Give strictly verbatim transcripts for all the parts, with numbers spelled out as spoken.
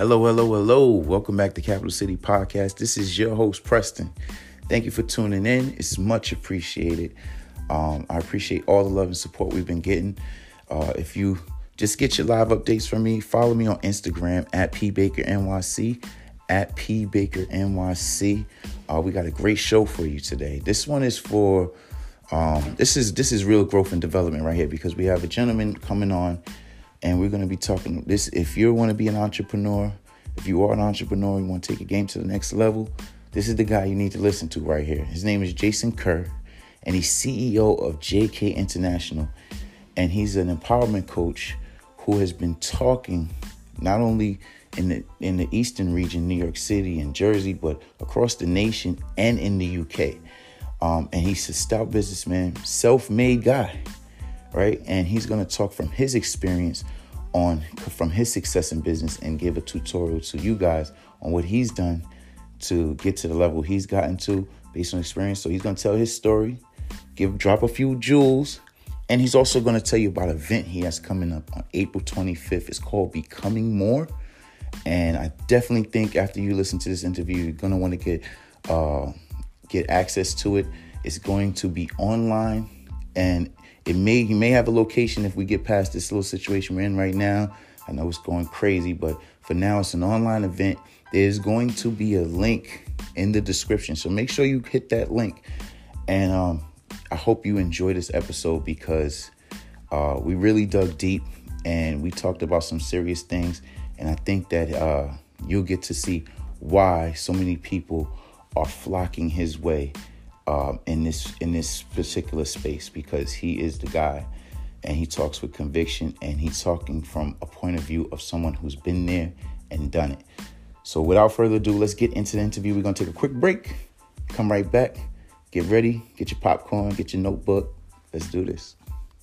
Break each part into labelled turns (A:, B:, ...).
A: Hello, hello, hello. Welcome back to Capital City Podcast. This is your host, Preston. Thank you for tuning in. It's much appreciated. Um, I appreciate all the love and support we've been getting. Uh, if you just get your live updates from me, follow me on Instagram at pbakernyc, at pbakernyc. Uh, we got a great show for you today. This one is for, um, this is this is real growth and development right here, because we have a gentleman coming on. And we're going to be talking this. If you want to be an entrepreneur, if you are an entrepreneur, you want to take a game to the next level, this is the guy you need to listen to right here. His name is Jason Kerr, and he's C E O of J K International. And he's an empowerment coach who has been talking not only in the in the Eastern region, New York City and Jersey, but across the nation and in the U K. Um, and he's a stout businessman, self-made guy. Right. And he's going to talk from his experience on from his success in business and give a tutorial to you guys on what he's done to get to the level he's gotten to based on experience. So he's going to tell his story, give drop a few jewels. And he's also going to tell you about an event he has coming up on April twenty-fifth. It's called Becoming More. And I definitely think after you listen to this interview, you're going to want to get uh, get access to it. It's going to be online, and It may he may have a location if we get past this little situation we're in right now. I know it's going crazy, but for now, it's an online event. There's going to be a link in the description, so make sure you hit that link. And um, I hope you enjoy this episode, because uh, we really dug deep and we talked about some serious things. And I think that uh, you'll get to see why so many people are flocking his way. Um, in this in this particular space, because he is the guy, and he talks with conviction, and he's talking from a point of view of someone who's been there and done it. So without further ado, let's get into the interview. We're going to take a quick break, come right back, get ready, get your popcorn, get your notebook. Let's do this.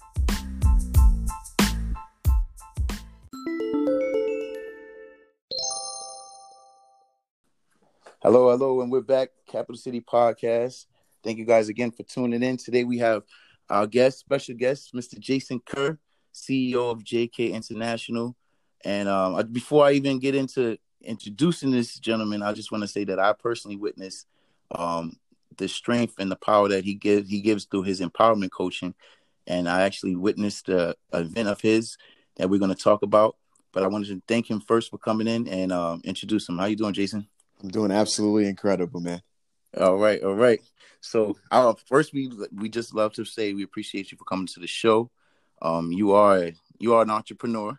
A: Hello, hello, and we're back, Capital City Podcast. Thank you guys again for tuning in. Today we have our guest, special guest, Mister Jason Kerr, C E O of J K International. And um, before I even get into introducing this gentleman, I just want to say that I personally witnessed um, the strength and the power that he gives he gives through his empowerment coaching. And I actually witnessed a, an event of his that we're going to talk about. But I wanted to thank him first for coming in and um, introduce him. How you doing, Jason?
B: I'm doing absolutely incredible, man.
A: All right, all right. So, uh, first, we we just love to say we appreciate you for coming to the show. Um, you are you are an entrepreneur,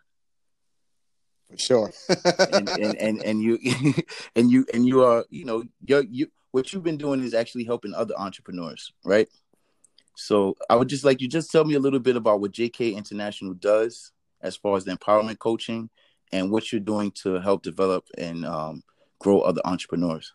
B: for sure,
A: and, and and and you and you and you are you know you you what you've been doing is actually helping other entrepreneurs, right? So, I would just like you just tell me a little bit about what J K International does as far as the empowerment coaching and what you're doing to help develop and um, grow other entrepreneurs.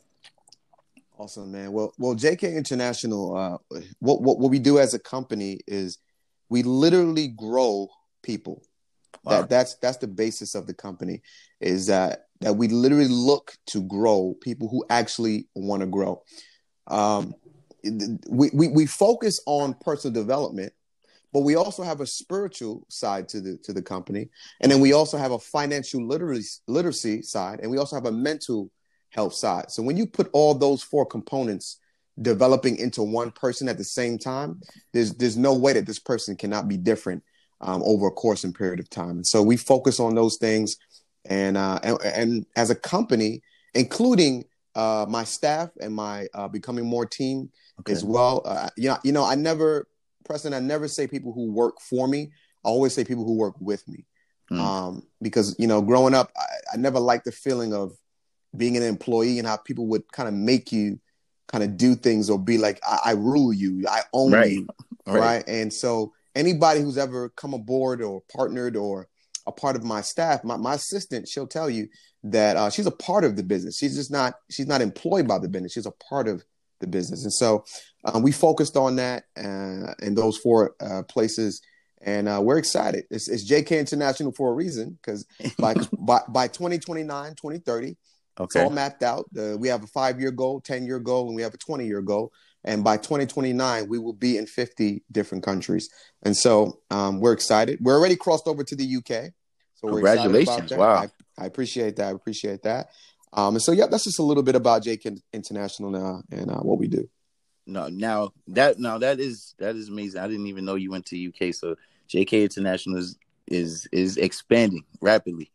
B: Awesome, man. Well, well, J K International, uh, what, what what we do as a company is we literally grow people. Wow. That that's that's the basis of the company, is that that we literally look to grow people who actually want to grow. Um, we, we we focus on personal development, but we also have a spiritual side to the to the company, and then we also have a financial literacy literacy side, and we also have a mental health side. So when you put all those four components developing into one person at the same time, there's there's no way that this person cannot be different um, over a course and period of time. And so we focus on those things, and uh, and, and as a company, including uh, my staff and my uh, Becoming More team okay. as well. Uh, you know, you know, I never, Preston, I never say people who work for me. I always say people who work with me, mm. um, because you know, growing up, I, I never liked the feeling of being an employee and how people would kind of make you kind of do things or be like, I, I rule you, I own right. you, right. right? And so anybody who's ever come aboard or partnered or a part of my staff, my, my assistant, she'll tell you that uh, she's a part of the business. She's just not, she's not employed by the business. She's a part of the business. And so um, we focused on that uh, in those four uh, places. And uh, we're excited. It's, it's J K International for a reason, because by, by by twenty twenty-nine, twenty thirty, okay. it's all mapped out. Uh, we have a five-year goal, ten-year goal, and we have a twenty-year goal. And by twenty twenty-nine, we will be in fifty different countries. And so um, we're excited. We're already crossed over to the U K. So we're
A: Congratulations.
B: excited about that.
A: Wow.
B: I, I appreciate that. I appreciate that. Um, and so, yeah, that's just a little bit about J K International now and uh, what we do.
A: No, now that now that is that is amazing. I didn't even know you went to U K. So J K International is is is expanding rapidly.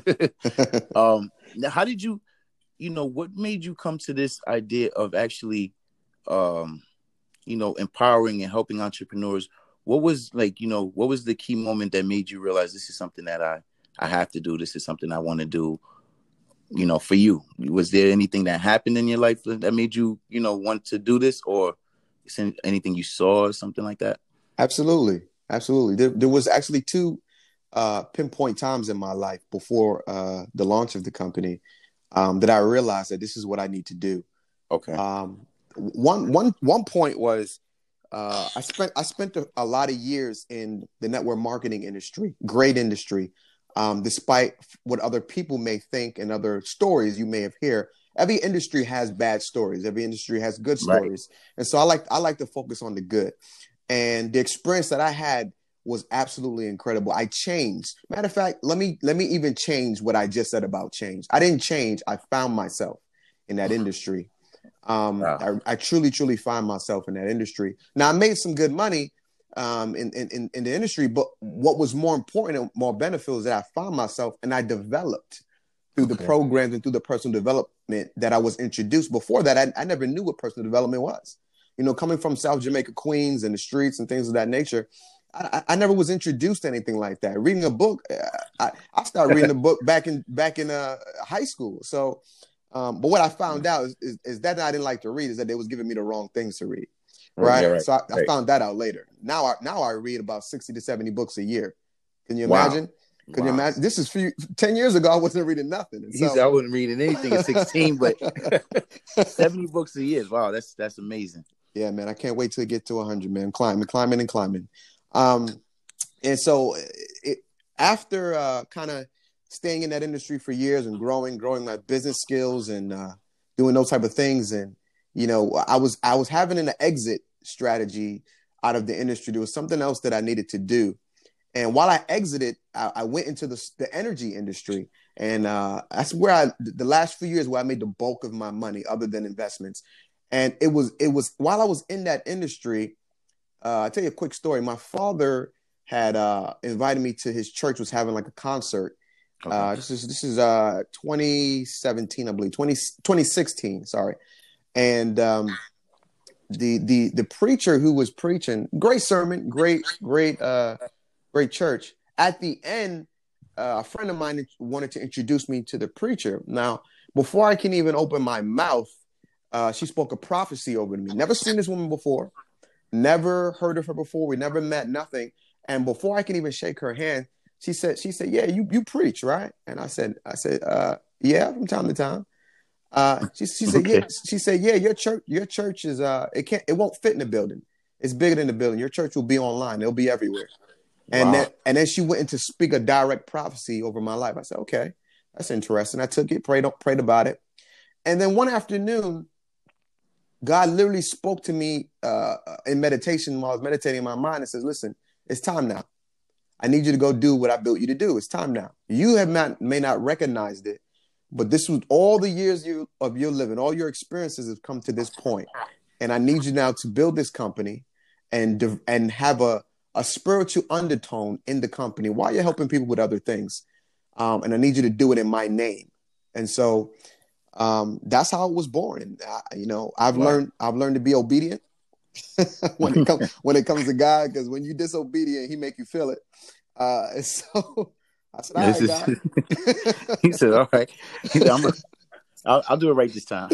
A: um, now, how did you, you know, what made you come to this idea of actually, um, you know, empowering and helping entrepreneurs? What was like, you know, what was the key moment that made you realize this is something that I I have to do? This is something I want to do. You know, for you, was there anything that happened in your life that made you, you know, want to do this, or anything you saw or something like that?
B: Absolutely. Absolutely. There, there was actually two uh, pinpoint times in my life before uh, the launch of the company um, that I realized that this is what I need to do.
A: Okay.
B: Um, one, one, one point was uh, I spent I spent a, a lot of years in the network marketing industry, great industry. Um, despite what other people may think and other stories you may have heard, every industry has bad stories. Every industry has good stories. Right. And so I like I like to focus on the good. And the experience that I had was absolutely incredible. I changed. Matter of fact, let me let me even change what I just said about change. I didn't change. I found myself in that industry. Um, wow. I, I truly, truly found myself in that industry. Now, I made some good money um, in, in, in the industry, but what was more important and more beneficial is that I found myself and I developed through okay. the programs and through the personal development that I was introduced. Before that, I, I never knew what personal development was. You know, coming from South Jamaica, Queens, and the streets and things of that nature, I, I never was introduced to anything like that. Reading a book, I, I started reading a book back in back in uh, high school. So, um, but what I found out is, is, is that I didn't like to read is that they was giving me the wrong things to read. Right. Yeah, right. So I, right. I found that out later. Now I now I read about sixty to seventy books a year. Can you imagine? Wow. Can wow. you imagine? This is few, ten years ago. I wasn't reading nothing. And so,
A: said I wasn't reading anything at sixteen, but seventy books a year. Wow, that's that's amazing.
B: Yeah, man. I can't wait till it get to one hundred, man. Climbing, climbing, and climbing. Um, and so it, after uh, kind of staying in that industry for years and growing, growing my business skills and uh, doing those type of things, and you know, I was I was having an exit strategy out of the industry. There was something else that I needed to do. And while I exited, I, I went into the, the energy industry. And uh, that's where I, the last few years where I made the bulk of my money other than investments. And it was, it was while I was in that industry, uh, I'll tell you a quick story. My father had uh, invited me to his church, was having like a concert. Okay. Uh, this is, this is uh, twenty seventeen, I believe, twenty, twenty sixteen, sorry. And um, the, the, the preacher who was preaching, great sermon, great, great, uh, great church. At the end, uh, a friend of mine wanted to introduce me to the preacher. Now, before I can even open my mouth, uh, she spoke a prophecy over me. Never seen this woman before. Never heard of her before. We never met, nothing. And before I can even shake her hand, she said, she said, yeah, you, you preach, right? And I said, I said, uh, yeah, from time to time. Uh, she, she said, okay. yeah, she said, yeah, your church, your church is, uh, it can't, it won't fit in the building. It's bigger than the building. Your church will be online. It'll be everywhere. And wow. then, and then she went in to speak a direct prophecy over my life. I said, okay, that's interesting. I took it, prayed, prayed about it. And then one afternoon, God literally spoke to me uh, in meditation while I was meditating in my mind and says, listen, it's time now. I need you to go do what I built you to do. It's time now. You have not, may not recognized it, but this was all the years you, of your living, all your experiences have come to this point. And I need you now to build this company and, and have a, a spiritual undertone in the company while you're helping people with other things. Um, and I need you to do it in my name. And so um, that's how it was born. And, uh, you know, I've wow. learned, I've learned to be obedient when it comes, when it comes to God, because when you're disobedient, he make you feel it. Uh, and so I said, all right, God.
A: He said, all right, he said, I'm a, I'll, I'll do it right this time.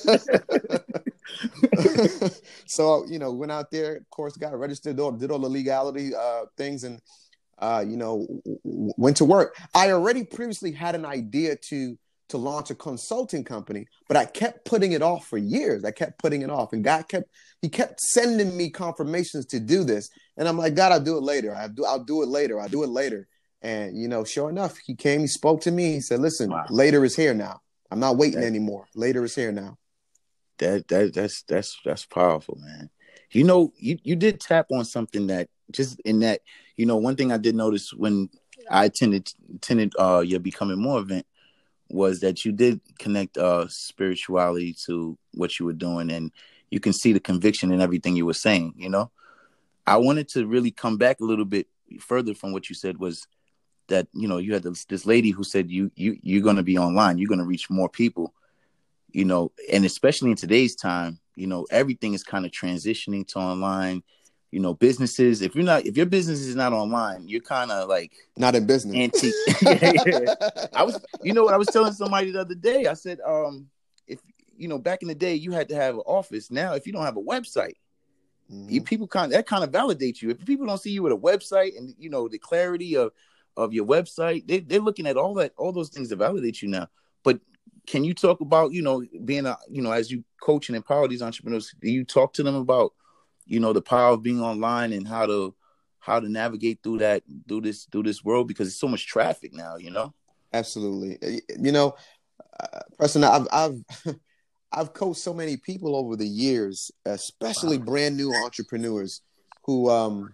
B: So, you know, went out there, of course, got registered, did all, did all the legality uh, things and, uh, you know, w- went to work. I already previously had an idea to to launch a consulting company, but I kept putting it off for years. I kept putting it off, and God kept, he kept sending me confirmations to do this. And I'm like, God, I'll do it later. I'll do, I'll do it later. I'll do it later. And, you know, sure enough, he came, he spoke to me. He said, listen, wow. later is here now. I'm not waiting that, anymore. Later is here now.
A: That, that, that's, that's, that's powerful, man. You know, you, you did tap on something that just in that, you know, one thing I did notice when I attended, attended uh, your Becoming More event was that you did connect uh, spirituality to what you were doing, and you can see the conviction in everything you were saying. You know, I wanted to really come back a little bit further from what you said was that, you know, you had this, this lady who said you you you're going to be online, you're going to reach more people, you know, and especially in today's time, you know, everything is kind of transitioning to online. You know, businesses, if you're not, if your business is not online, you're kind of like
B: not in business.
A: Antique. yeah, yeah. I was, you know what I was telling somebody the other day? I said, um, if, you know, back in the day, you had to have an office. Now, if you don't have a website, mm-hmm. you people kind of, that kind of validates you. If people don't see you with a website and, you know, the clarity of, of your website, they, they're looking at all that, all those things to validate you now. But can you talk about, you know, being a, you know, as you coach and empower these entrepreneurs, do you talk to them about, you know, the power of being online and how to how to navigate through that, through this, through this world, because there's so much traffic now, you know?
B: Absolutely. You know, uh, Preston, I've I've I've coached so many people over the years, especially wow. brand new entrepreneurs who um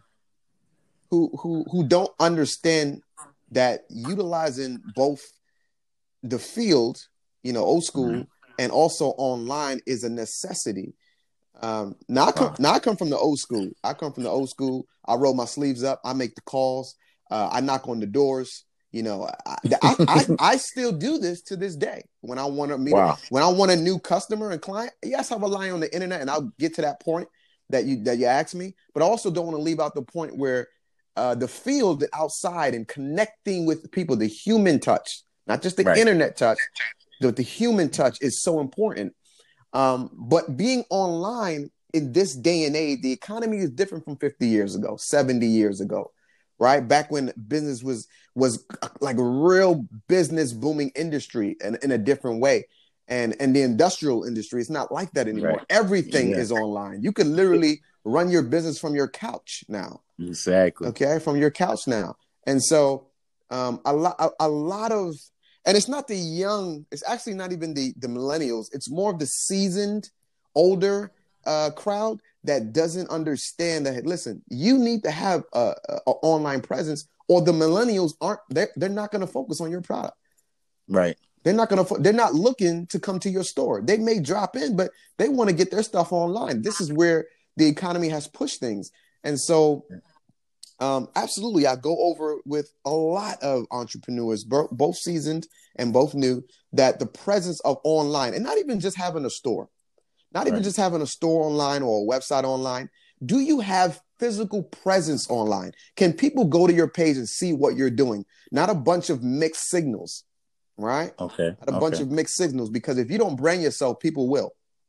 B: who who who don't understand that utilizing both the field, you know, old school, mm-hmm. and also online is a necessity. Um, now I come, wow. now I come from the old school. I come from the old school. I roll my sleeves up. I make the calls. Uh, I knock on the doors. You know, I, I, I, I still do this to this day. When I want to meet, wow. a, when I want a new customer and client, yes, I rely on the internet, and I'll get to that point that you that you asked me. But I also don't want to leave out the point where uh, the field outside and connecting with people, the human touch, not just the right. internet touch, but the human touch is so important. Um, but being online in this day and age, the economy is different from fifty years ago, seventy years ago, right? Back when business was was like a real business booming industry and in a different way. And, and the industrial industry is not like that anymore. Right. Everything yeah. is online. You can literally run your business from your couch now.
A: Exactly.
B: Okay, from your couch now. And so um, a lot, a, a lot of And it's not the young, it's actually not even the, the millennials. It's more of the seasoned, older uh, crowd that doesn't understand that, listen, you need to have a, a, a online presence, or the millennials aren't, they're, they're not going to focus on your product.
A: Right.
B: They're not going to, they're not looking to come to your store. They may drop in, but they want to get their stuff online. This is where the economy has pushed things. And so Um, absolutely. I go over with a lot of entrepreneurs, both seasoned and both new, that the presence of online, and not even just having a store, not right. even just having a store online or a website online. Do you have physical presence online? Can people go to your page and see what you're doing? Not a bunch of mixed signals, right?
A: Okay.
B: Not a
A: okay.
B: bunch of mixed signals, because if you don't brand yourself, people will.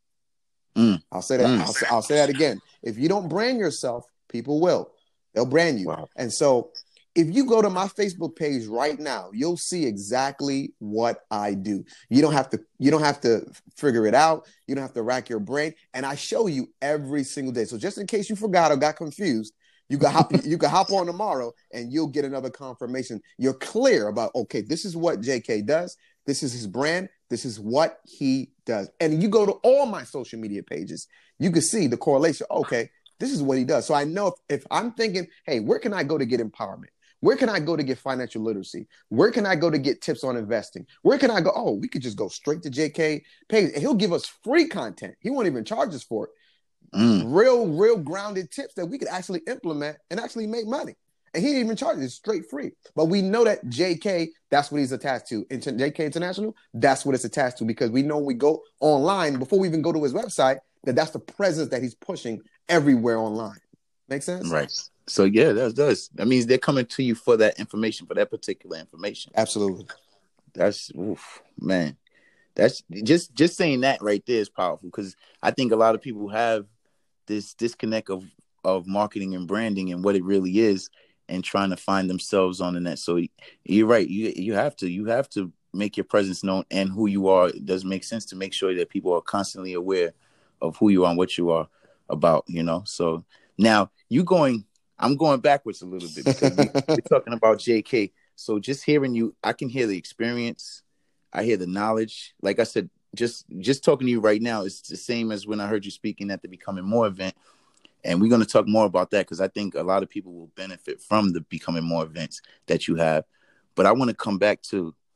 A: Mm.
B: I'll say that.
A: Mm.
B: I'll, I'll say that again. If you don't brand yourself, people will. They'll brand you.
A: Wow.
B: And so if you go to my Facebook page right now, you'll see exactly what I do. You don't have to, you don't have to figure it out. You don't have to rack your brain. And I show you every single day. So just in case you forgot or got confused, you can hop, you can hop on tomorrow and you'll get another confirmation. You're clear about, okay, this is what J K does. This is his brand. This is what he does. And you go to all my social media pages, you can see the correlation. Okay, this is what he does. So I know if, if I'm thinking, hey, where can I go to get empowerment? Where can I go to get financial literacy? Where can I go to get tips on investing? Where can I go? Oh, we could just go straight to J K page, and he'll give us free content. He won't even charge us for it. Mm. Real, real grounded tips that we could actually implement and actually make money. And he didn't even charge us, straight free. But we know that J K, that's what he's attached to. Inter- J K International, that's what it's attached to, because we know when we go online, before we even go to his website, that that's the presence that he's pushing everywhere online. Make sense?
A: Right. So yeah, that does. That means they're coming to you for that information, for that particular information.
B: Absolutely.
A: That's oof, man. That's just just saying that right there is powerful, because I think a lot of people have this disconnect of of marketing and branding and what it really is, and trying to find themselves on the net. So you're right. You you have to you have to make your presence known and who you are. It does make sense to make sure that people are constantly aware of who you are and what you are about, you know. So now you going, I'm going backwards a little bit, because we, we're talking about J K. So just hearing you, I can hear the experience. I hear the knowledge. Like I said, just just talking to you right now, it's the same as when I heard you speaking at the Becoming More event. And we're going to talk more about that, because I think a lot of people will benefit from the Becoming More events that you have. But I want to come back to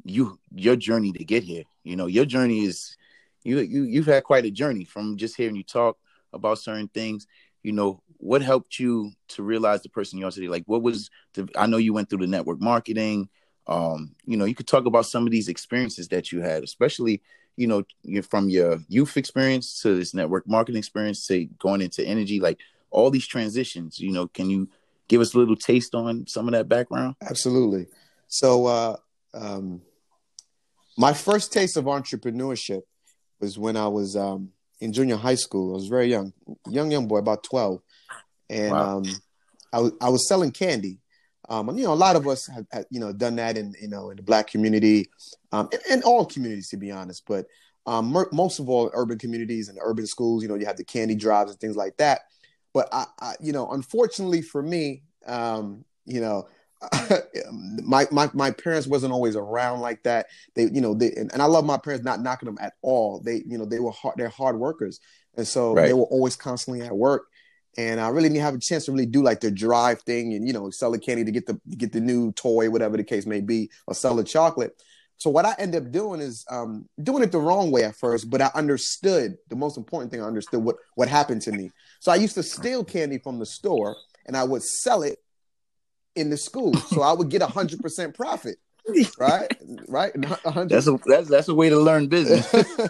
A: you your journey to get here. You know, your journey is you you you've had quite a journey from just hearing you talk about certain things. You know, what helped you to realize the person you are today? Like, what was the? I know you went through the network marketing. Um, you know, you could talk about some of these experiences that you had, especially, you know, you're from your youth experience to this network marketing experience to going into energy, like all these transitions. You know, can you give us a little taste on some of that background?
B: Absolutely. So, uh, um, my first taste of entrepreneurship was when I was um, in junior high school. I was very young, young, young boy, about twelve. And
A: Wow.
B: um, I, w- I was selling candy. Um, and, you know, a lot of us have, have, you know, done that in, you know, in the Black community, um, in, in all communities, to be honest. But um, mer- most of all, urban communities and urban schools, you know, you have the candy drives and things like that. But, I, I you know, unfortunately for me, um, you know, my, my my parents wasn't always around like that. They, you know, they and, and I love my parents, not knocking them at all. They, you know, they were hard, they're hard workers, and so they
A: Right.
B: were always constantly at work. And I really didn't have a chance to really do like the drive thing and, you know, sell the candy to get the get the new toy, whatever the case may be, or sell the chocolate. So what I ended up doing is um, doing it the wrong way at first, but I understood the most important thing. I understood what what happened to me. So I used to steal candy from the store and I would sell it in the school. So I would get a hundred percent profit. Right. Right. A hundred.
A: That's a that's that's a way to learn business.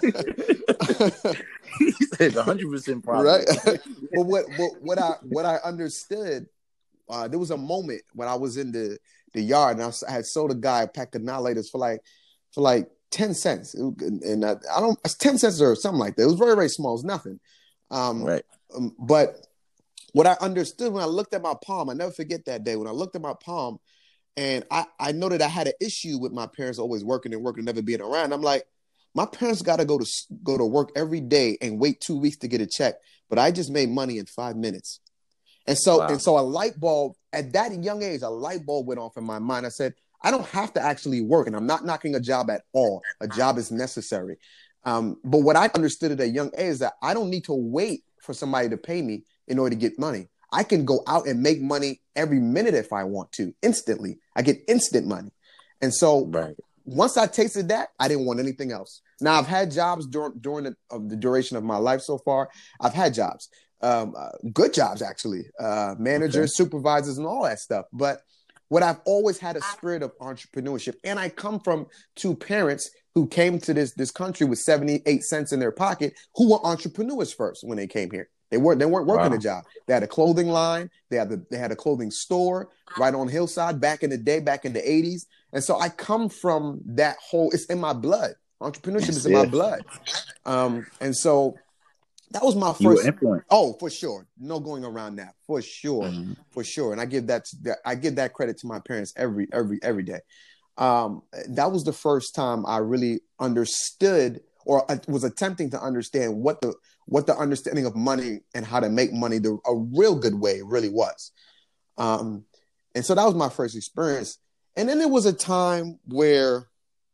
A: He said one hundred percent
B: Right.
A: profit.
B: But what, what, what I, what I understood, uh, there was a moment when I was in the, the yard and I, was, I had sold a guy a pack of annihilators for like, for like ten cents. And, and I, I don't, it's ten cents or something like that. It was very, very small. It was nothing. Um,
A: Right.
B: um, but what I understood when I looked at my palm, I never forget that day when I looked at my palm and I, I know that I had an issue with my parents always working and working, never being around. I'm like, my parents got to go to go to work every day and wait two weeks to get a check, but I just made money in five minutes. And so,
A: Wow.
B: and so a light bulb at that young age, a light bulb went off in my mind. I said, I don't have to actually work, and I'm not knocking a job at all. A job is necessary. Um, but what I understood at a young age is that I don't need to wait for somebody to pay me in order to get money. I can go out and make money every minute if I want to, instantly. I get instant money. And so
A: Right.
B: once I tasted that, I didn't want anything else. Now, I've had jobs during, during the, of the duration of my life so far. I've had jobs, um, uh, good jobs, actually, uh, managers, okay. supervisors, and all that stuff. But what I've always had a spirit of entrepreneurship. And I come from two parents who came to this, this country with seventy-eight cents in their pocket, who were entrepreneurs first when they came here. They weren't, they weren't working wow. a job. They had a clothing line. They had, the, they had a clothing store right on Hillside back in the day, back in the eighties. And so I come from that whole, it's in my blood. Entrepreneurship is in yeah. my blood. Um, and so that was my first.
A: You were influenced.
B: Oh, for sure. No going around that. For sure. Mm-hmm. For sure. And I give that, I give that credit to my parents every, every, every day. Um, that was the first time I really understood or I was attempting to understand what the, what the understanding of money and how to make money the, a real good way really was. Um, and so that was my first experience. And then there was a time where,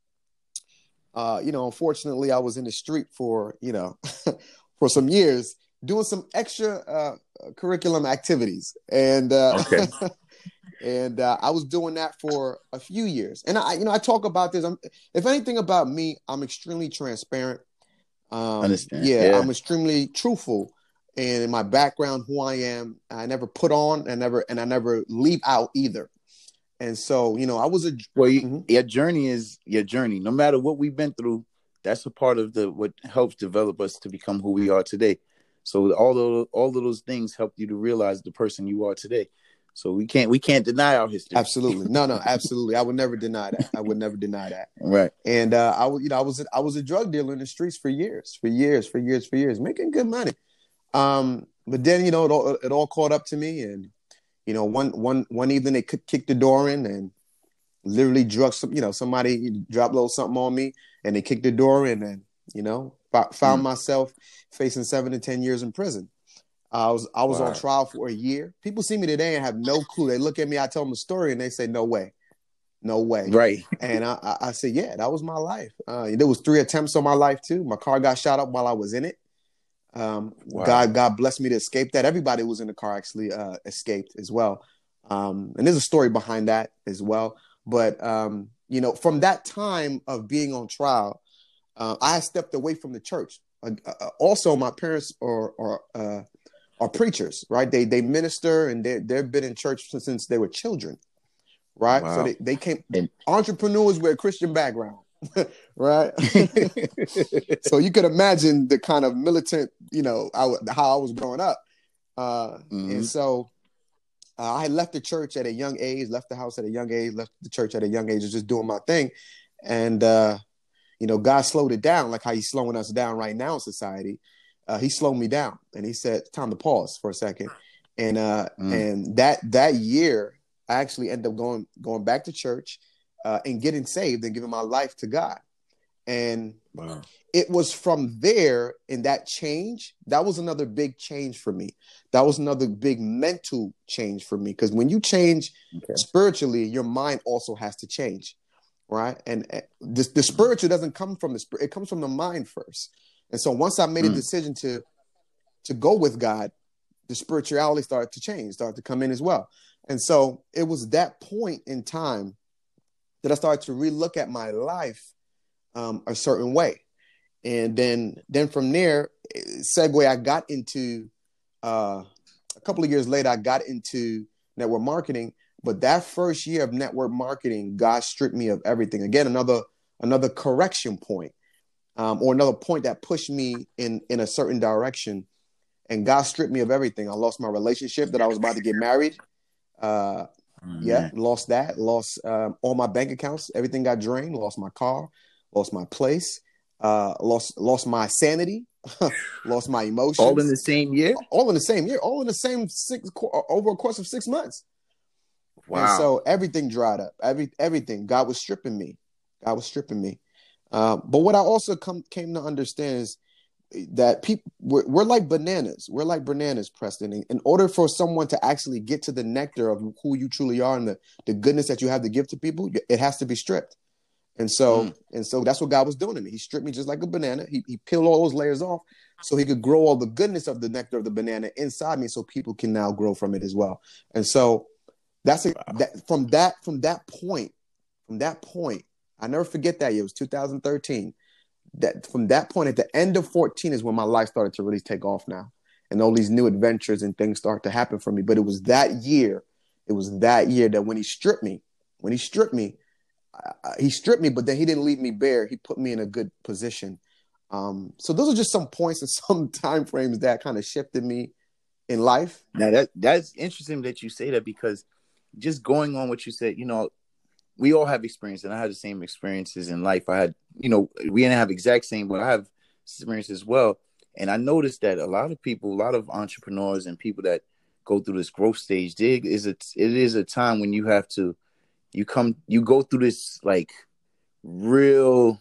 B: uh, you know, unfortunately I was in the street for, you know, for some years doing some extra uh, curriculum activities. And, uh, okay. and uh, I was doing that for a few years. And I, you know, I talk about this. I'm, if anything about me, I'm extremely transparent. Um,
A: Understand.
B: Yeah,
A: yeah,
B: I'm extremely truthful, and in my background, who I am, I never put on, and never, and I never leave out either. And so, you know, I was a
A: well. You, mm-hmm. Your journey is your journey. No matter what we've been through, that's a part of the what helps develop us to become who we are today. So all of all of those things help you to realize the person you are today. So we can't we can't deny our history.
B: Absolutely, no, no, absolutely. I would never deny that. I would never deny that.
A: Right.
B: And uh, I was, you know, I was I was a drug dealer in the streets for years, for years, for years, for years, making good money. Um, but then, you know, it all, it all caught up to me, and you know, one one one evening they kicked the door in and literally drugged some, you know, somebody dropped a little something on me, and they kicked the door in, and you know, found mm. myself facing seven to ten years in prison. I was I was wow. on trial for a year. People see me today and have no clue. They look at me, I tell them a story, and they say, "No way, no way."
A: Right.
B: And I, I, I say, "Yeah, that was my life." Uh, there was three attempts on my life too. My car got shot up while I was in it. Um, wow. God, God blessed me to escape that. Everybody who was in the car actually uh, escaped as well. Um, and there's a story behind that as well. But um, you know, from that time of being on trial, uh, I stepped away from the church. Uh, uh, also, my parents are are, uh, are preachers, right? They they minister and they they've been in church since, since they were children, right? Wow. So they, they came and, entrepreneurs with a Christian background, right? So you could imagine the kind of militant, you know, I, how I was growing up. Uh, mm-hmm. And so uh, I had left the church at a young age, left the house at a young age, left the church at a young age, just doing my thing. And, uh, you know, God slowed it down, like how he's slowing us down right now in society. Uh, he slowed me down and he said, time to pause for a second. And uh, mm. and that that year, I actually ended up going going back to church uh, and getting saved and giving my life to God. And wow. It was from there in that change, that was another big change for me. That was another big mental change for me. Because when you change okay. spiritually, your mind also has to change, right? And uh, the, the spiritual doesn't come from the spirit. It comes from the mind first. And so once I made mm. a decision to to go with God, the spirituality started to change, started to come in as well. And so it was that point in time that I started to relook at my life um, a certain way. And then then from there, segue, I got into, uh, a couple of years later, I got into network marketing. But that first year of network marketing, God stripped me of everything. Again, another another correction point. Um, or another point that pushed me in, in a certain direction. And God stripped me of everything. I lost my relationship that I was about to get married. Uh, mm-hmm. Yeah, lost that. Lost um, all my bank accounts. Everything got drained. Lost my car. Lost my place. Uh, lost lost my sanity. Lost my emotions.
A: All in the same year?
B: All in the same year. All in the same six over a course of six months. Wow. And so everything dried up. Every everything. God was stripping me. God was stripping me. Uh, but what I also come came to understand is that people we're, we're like bananas. We're like bananas, Preston. In, in order for someone to actually get to the nectar of who you truly are and the, the goodness that you have to give to people, it has to be stripped. And so mm. and so that's what God was doing to me. He stripped me just like a banana. He, he peeled all those layers off so he could grow all the goodness of the nectar of the banana inside me so people can now grow from it as well. And so that's a, wow. that from that from that point, from that point, I never forget that year. It was two thousand thirteen. That from that point at the end of fourteen is when my life started to really take off now. And all these new adventures and things start to happen for me. But it was that year, it was that year that when he stripped me, when he stripped me, uh, he stripped me, but then he didn't leave me bare. He put me in a good position. Um, so those are just some points and some time frames that kind of shifted me in life.
A: Now that that's interesting that you say that, because just going on what you said, you know, we all have experience, and I had the same experiences in life. I had, you know, we didn't have exact same, but I have experience as well. And I noticed that a lot of people, a lot of entrepreneurs and people that go through this growth stage, dig is a, it is a time when you have to, you come, you go through this like real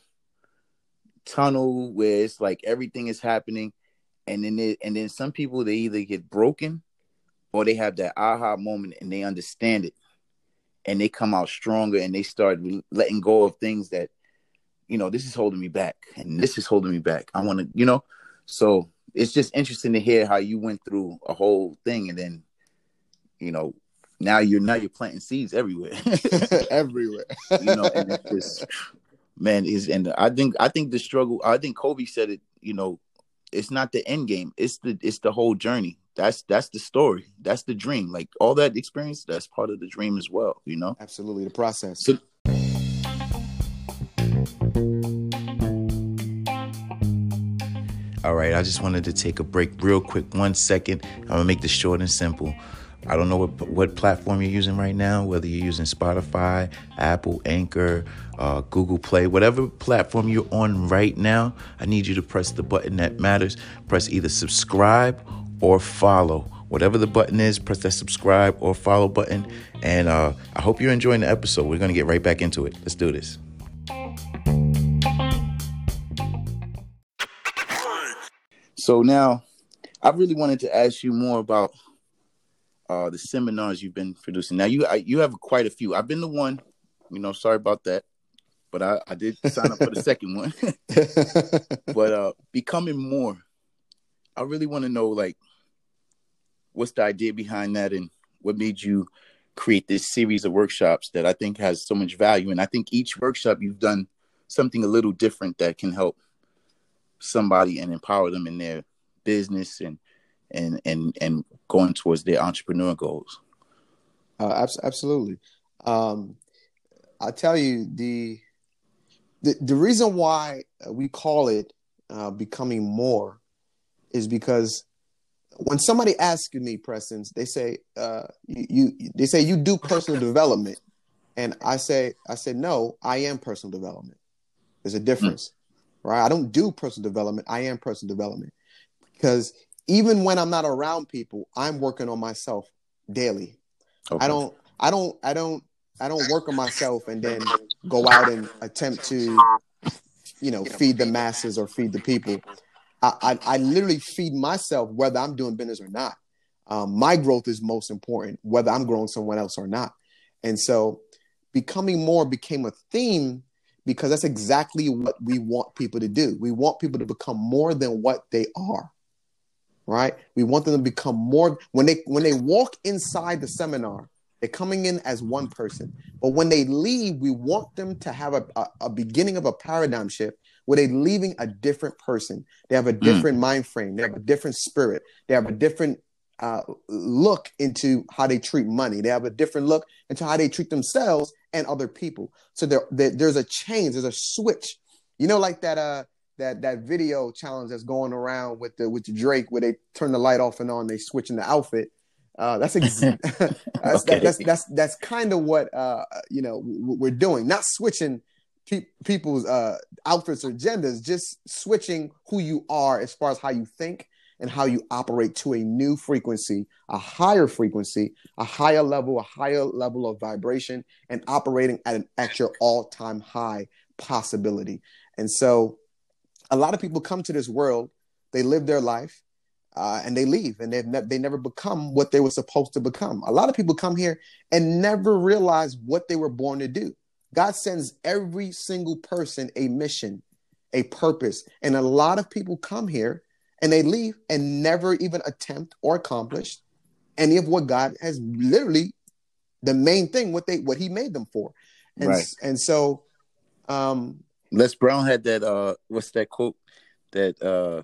A: tunnel where it's like everything is happening. And then, it, and then some people, they either get broken or they have that aha moment and they understand it. And they come out stronger and they start letting go of things that, you know, this is holding me back and this is holding me back. I want to, you know, so it's just interesting to hear how you went through a whole thing. And then, you know, now you're, now you're planting seeds everywhere,
B: everywhere,
A: you know, and it's just, man, is, and I think, I think the struggle, I think Kobe said it, you know, it's not the end game. It's the, it's the whole journey. That's that's the story. That's the dream. Like all that experience, that's part of the dream as well, you know?
B: Absolutely. The process.
A: So, all right. I just wanted to take a break real quick. One second. I'm going to make this short and simple. I don't know what what platform you're using right now, whether you're using Spotify, Apple, Anchor, uh, Google Play, whatever platform you're on right now. I need you to press the button that matters. Press either subscribe or follow. Whatever the button is, press that subscribe or follow button. And uh, I hope you're enjoying the episode. We're going to get right back into it. Let's do this. So now, I really wanted to ask you more about uh, the seminars you've been producing. Now, you I, you have quite a few. I've been the one, you know, sorry about that. But I, I did sign up for the second one. But uh, becoming more, I really want to know, like, what's the idea behind that and what made you create this series of workshops that I think has so much value. And I think each workshop you've done something a little different that can help somebody and empower them in their business and and and and going towards their entrepreneur goals.
B: Uh, absolutely. Um, I tell you the, the the reason why we call it uh, becoming more is because when somebody asks me, Preston, they say uh, you, you they say you do personal development, and I say I say no, I am personal development. There's a difference, mm. right? I don't do personal development. I am personal development because even when I'm not around people, I'm working on myself daily. Okay. I don't, I don't, I don't, I don't work on myself and then go out and attempt to, you know, feed the masses or feed the people. I, I, I literally feed myself whether I'm doing business or not. Um, my growth is most important, whether I'm growing someone else or not. And so becoming more became a theme because that's exactly what we want people to do. We want people to become more than what they are. Right? We want them to become more when they when they walk inside the seminar, they're coming in as one person. But when they leave, we want them to have a, a, a beginning of a paradigm shift where they're leaving a different person. They have a different mm. mind frame. They have a different spirit. They have a different uh, look into how they treat money. They have a different look into how they treat themselves and other people. So there, there there's a change. There's a switch. You know, like that. Uh, That that video challenge that's going around with the with the Drake where they turn the light off and on, they switch in the outfit. Uh, that's, ex- that's, okay. that, that's that's that's kind of what uh, you know we're doing. Not switching pe- people's uh, outfits or genders, just switching who you are as far as how you think and how you operate to a new frequency, a higher frequency, a higher level, a higher level of vibration, and operating at an at your all-time high possibility. And so a lot of people come to this world, they live their life, uh, and they leave, and they ne- they never become what they were supposed to become. A lot of people come here and never realize what they were born to do. God sends every single person a mission, a purpose, and a lot of people come here and they leave and never even attempt or accomplish any of what God has literally the main thing what they what He made them for, and
A: right.
B: and so. Um,
A: Les Brown had that. Uh, what's that quote? That uh,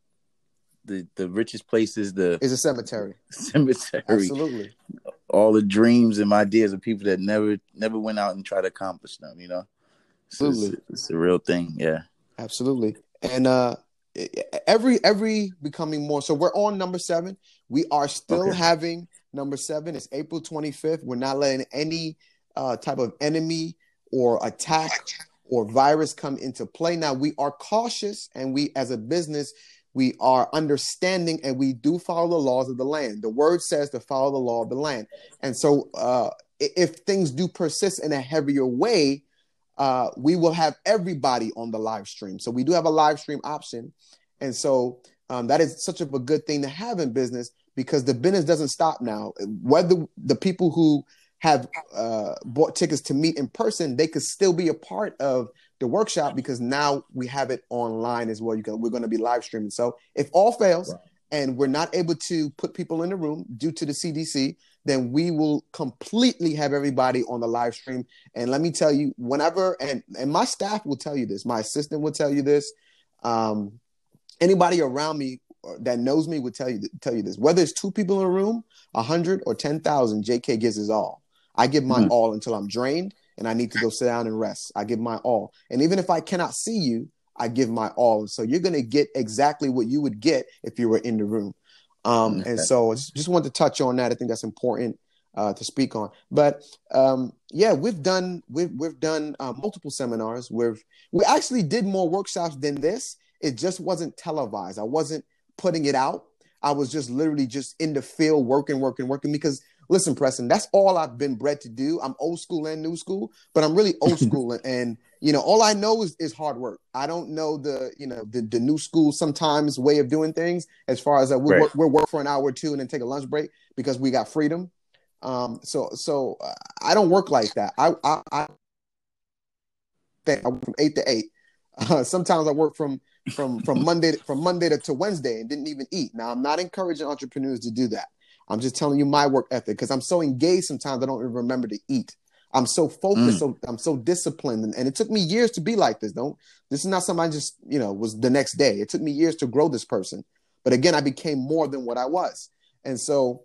A: the the richest place is the
B: is a cemetery.
A: Cemetery.
B: Absolutely.
A: All the dreams and ideas of people that never never went out and tried to accomplish them. You know, so
B: absolutely,
A: it's, it's a real thing. Yeah,
B: absolutely. And uh, every every becoming more. So we're on number seven. We are still okay. having number seven. It's April twenty-fifth. We're not letting any uh, type of enemy or attack or virus come into play. Now, we are cautious, and we, as a business, we are understanding, and we do follow the laws of the land. The word says to follow the law of the land. And so uh, if things do persist in a heavier way, uh, we will have everybody on the live stream. So we do have a live stream option. And so um, that is such a good thing to have in business, because the business doesn't stop now. Whether the people who have uh, bought tickets to meet in person, they could still be a part of the workshop, because now we have it online as well. You can, we're going to be live streaming. So if all fails wow. and we're not able to put people in the room due to the C D C, then we will completely have everybody on the live stream. And let me tell you, whenever, and, and my staff will tell you this, my assistant will tell you this, um, anybody around me that knows me would tell you, tell you this, whether it's two people in a room, a hundred or ten thousand, J K gives his all. I give my mm-hmm. all until I'm drained and I need to go sit down and rest. I give my all. And even if I cannot see you, I give my all. So you're going to get exactly what you would get if you were in the room. Um, okay. And so I just wanted to touch on that. I think that's important uh, to speak on. But um, yeah, we've done we've we've done uh, multiple seminars. We've we actually did more workshops than this. It just wasn't televised. I wasn't putting it out. I was just literally just in the field working, working, working, because listen, Preston, that's all I've been bred to do. I'm old school and new school, but I'm really old school. and, and, you know, all I know is, is hard work. I don't know the, you know, the, the new school sometimes way of doing things, as far as uh, we
A: right.
B: work, we'll work for an hour or two and then take a lunch break because we got freedom. Um, so, so uh, I don't work like that. I, I, I think I work from eight to eight. Uh, sometimes I work from, from, from Monday, to, from Monday to, to Wednesday and didn't even eat. Now, I'm not encouraging entrepreneurs to do that. I'm just telling you my work ethic because I'm so engaged sometimes I don't even remember to eat. I'm so focused, mm. so I'm so disciplined, and, and it took me years to be like this. Don't this is not something I just you know was the next day. It took me years to grow this person, but again, I became more than what I was. And so,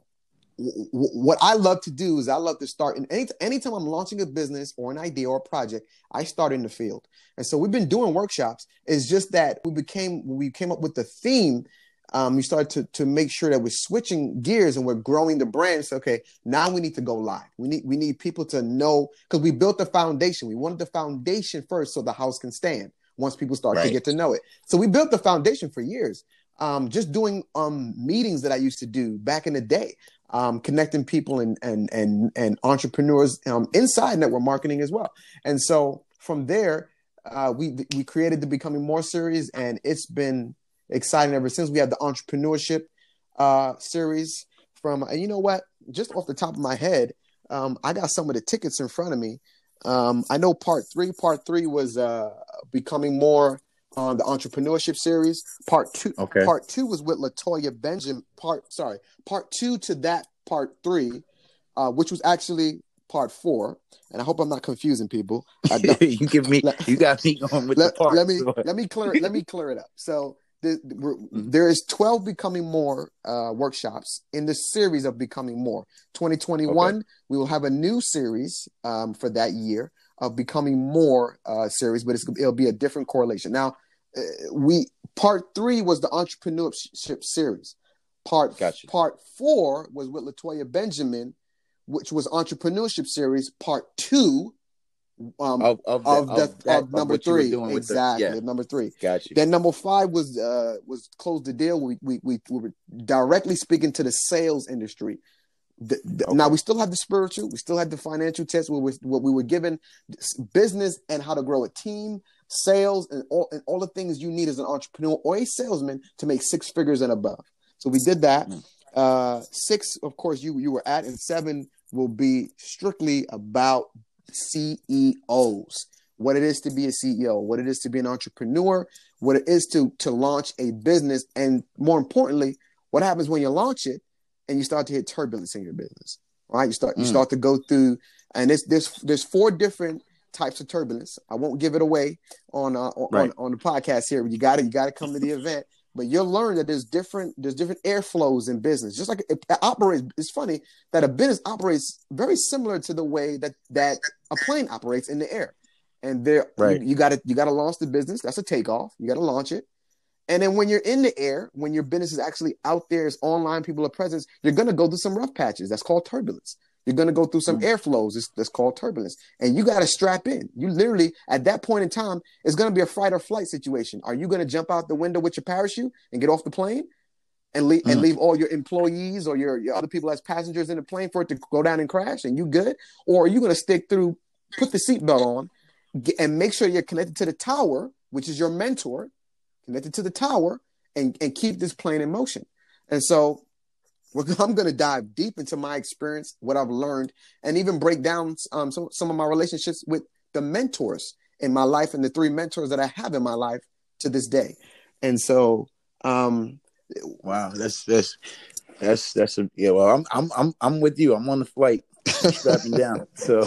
B: w- w- what I love to do is I love to start. In any anytime I'm launching a business or an idea or a project, I start in the field. And so we've been doing workshops. It's just that we became we came up with the theme. Um, we started to to make sure that we're switching gears and we're growing the brand. So, okay, now we need to go live. We need we need people to know because we built the foundation. We wanted the foundation first so the house can stand once people start right. to get to know it. So we built the foundation for years. Um, just doing um, meetings that I used to do back in the day, um, connecting people and and and and entrepreneurs um, inside network marketing as well. And so from there, uh, we we created the Becoming More series, and it's been exciting ever since. We had the entrepreneurship uh, series from, and you know what? Just off the top of my head, um, I got some of the tickets in front of me. Um, I know part three. Part three was uh, Becoming More on the entrepreneurship series. Part two.
A: Okay.
B: Part two was with Latoya Benjamin. Part sorry. Part two to that part three, uh, which was actually part four. And I hope I'm not confusing people. I don't,
A: you give me.
B: let,
A: you got me going with
B: let,
A: the parts.
B: Let me let me clear let me clear it up. So. The, mm-hmm. There is twelve Becoming More uh, workshops in the series of Becoming More. twenty twenty-one, okay. We will have a new series um, for that year of Becoming More uh, series, but it's, it'll be a different correlation. Now, uh, we part three was the entrepreneurship series. Part
A: gotcha.
B: Part four was with Latoya Benjamin, which was entrepreneurship series. Part two. Um, of of, the, of, the, of, that, of number of three, exactly. The, yeah. Number three,
A: gotcha.
B: Then number five was uh, was Close the Deal. We, we we we were directly speaking to the sales industry. The, the, okay. Now we still have the spiritual, we still had the financial test. Where we, what we were given business and how to grow a team, sales, and all and all the things you need as an entrepreneur or a salesman to make six figures and above. So we did that. Mm. Uh, six, of course, you you were at, and seven will be strictly about C E Os, what it is to be a C E O, what it is to be an entrepreneur, what it is to to launch a business, and more importantly, what happens when you launch it and you start to hit turbulence in your business. Right? You start you mm. start to go through, and it's there's there's four different types of turbulence. I won't give it away on uh, on, right. on on the podcast here, but you got to you got to come to the event. But you'll learn that there's different there's different airflows in business. Just like it, it operates, it's funny that a business operates very similar to the way that that a plane operates in the air. And there,
A: right.
B: you got to you got to launch the business. That's a takeoff. You got to launch it. And then when you're in the air, when your business is actually out there, it's online, people are present, you're going to go through some rough patches. That's called turbulence. You're going to go through some mm. airflows. It's, that's called turbulence. And you got to strap in. You literally, at that point in time, it's going to be a fight or flight situation. Are you going to jump out the window with your parachute and get off the plane and leave, mm. and leave all your employees or your, your other people as passengers in the plane for it to go down and crash and you good? Or are you going to stick through, put the seatbelt on, get, and make sure you're connected to the tower, which is your mentor, connected to the tower, and, and keep this plane in motion? And so I'm going to dive deep into my experience, what I've learned, and even break down um, some, some of my relationships with the mentors in my life and the three mentors that I have in my life to this day. And so, um,
A: wow, that's that's that's that's a, yeah. Well, I'm I'm I'm I'm with you. I'm on the flight, strapping down. So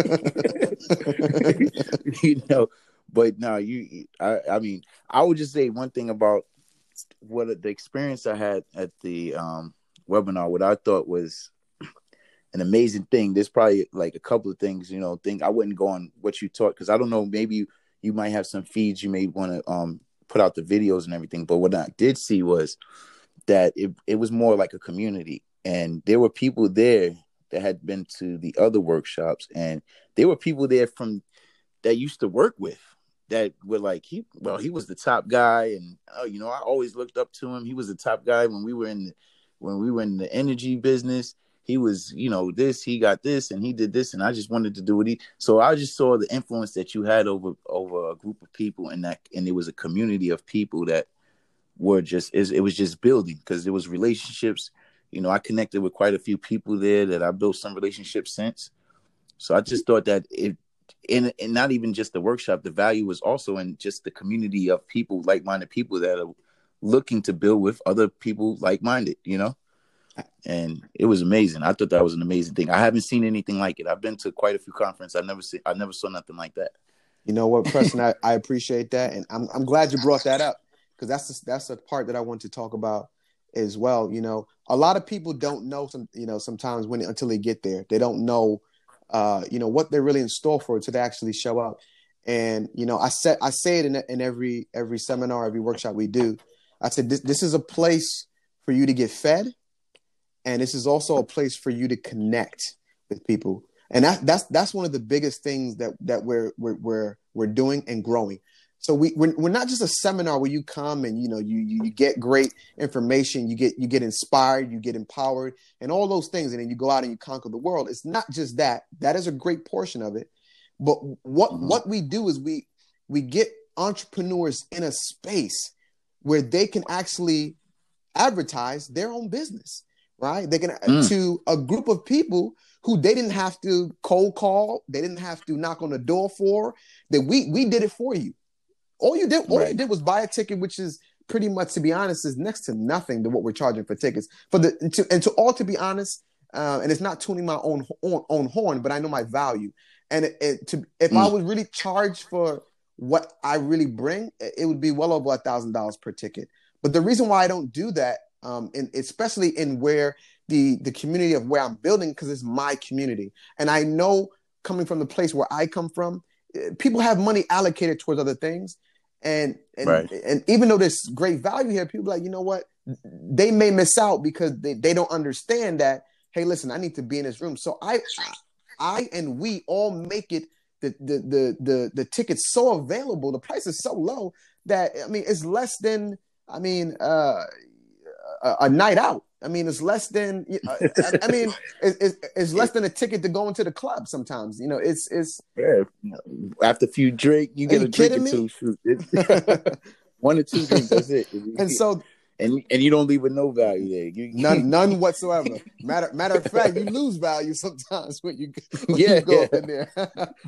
A: you know, but no, you. I I mean, I would just say one thing about what the experience I had at the um. webinar, what I thought was an amazing thing. There's probably like a couple of things, you know, think I wouldn't go on what you taught because I don't know, maybe you, you might have some feeds you may want to um put out the videos and everything. But what I did see was that it, it was more like a community, and there were people there that had been to the other workshops, and there were people there from that used to work with that were like, he well, he was the top guy, and oh, you know, I always looked up to him. He was the top guy when we were in the when we were in the energy business. He was, you know, this, he got this, and he did this, and I just wanted to do what he. So I just saw the influence that you had over over a group of people, and that, and it was a community of people that were just, it was just building because there was relationships. You know, I connected with quite a few people there that I built some relationships since. So I just thought that it, and, and not even just the workshop, the value was also in just the community of people, like-minded people that are looking to build with other people like-minded, you know? and it was amazing. I thought that was an amazing thing. I haven't seen anything like it. I've been to quite a few conferences. I never see, I never saw nothing like that.
B: You know what, Preston? I, I appreciate that, and I'm I'm glad you brought that up because that's the, that's a part that I want to talk about as well. You know, a lot of people don't know some. You know, sometimes when until they get there, they don't know. Uh, you know what they're really in store for until they actually show up. And you know, I said I say it in in every every seminar, every workshop we do. I said this this is a place for you to get fed, and this is also a place for you to connect with people. And that, that's that's one of the biggest things that that we're we're we're, we're doing and growing. So we we're, we're not just a seminar where you come and you know you, you you get great information, you get you get inspired, you get empowered, and all those things, and then you go out and you conquer the world. It's not just that. That is a great portion of it. But what mm-hmm. what we do is we we get entrepreneurs in a space where they can actually advertise their own business, right? They can mm. to a group of people who they didn't have to cold call, they didn't have to knock on the door for. That we we did it for you. All you did, all right. you did was buy a ticket, which is pretty much, to be honest, is next to nothing to what we're charging for tickets. For the to, and to all to be honest, uh, and it's not tuning my own own, own horn, but I know my value. And it, it, to, if mm. I was really charged for what I really bring, it would be well over a thousand dollars per ticket. But the reason why I don't do that, um, and especially in where the the community of where I'm building, because it's my community, and I know coming from the place where I come from, people have money allocated towards other things, and and, right. and even though there's great value here, people are like, you know what, they may miss out because they, they don't understand that. Hey, listen, I need to be in this room, so I I and we all make it the the the the, the tickets so available, the price is so low that I mean it's less than I mean uh, a, a night out. I mean, it's less than. I, I mean, it's, it's less than a ticket to go into the club. Sometimes, you know, it's it's.
A: Yeah. After a few drink, you get a drink or two. Shoot, one or two drinks. That's it.
B: And so,
A: and and you don't leave with no value there. You,
B: none, none whatsoever. Matter matter of fact, you lose value sometimes when you when
A: yeah,
B: you go
A: yeah.
B: up in there.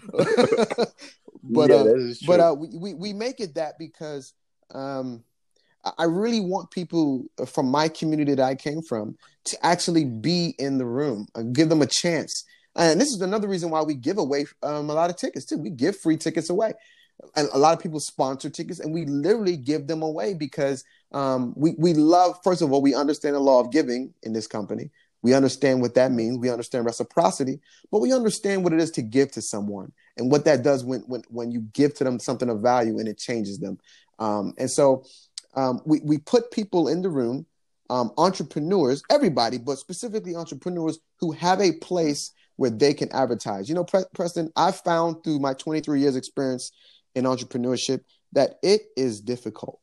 B: but
A: yeah,
B: uh,
A: that is true.
B: but uh, we, we we make it that because um. I really want people from my community that I came from to actually be in the room and give them a chance. And this is another reason why we give away um, a lot of tickets too. We give free tickets away. And a lot of people sponsor tickets and we literally give them away because um, we, we love, first of all, we understand the law of giving in this company. We understand what that means. We understand reciprocity, but we understand what it is to give to someone and what that does when, when, when you give to them something of value and it changes them. Um, and so, Um, we, we put people in the room, um, entrepreneurs, everybody, but specifically entrepreneurs who have a place where they can advertise. You know, Pre- Preston, I've found through my twenty-three years experience in entrepreneurship that it is difficult.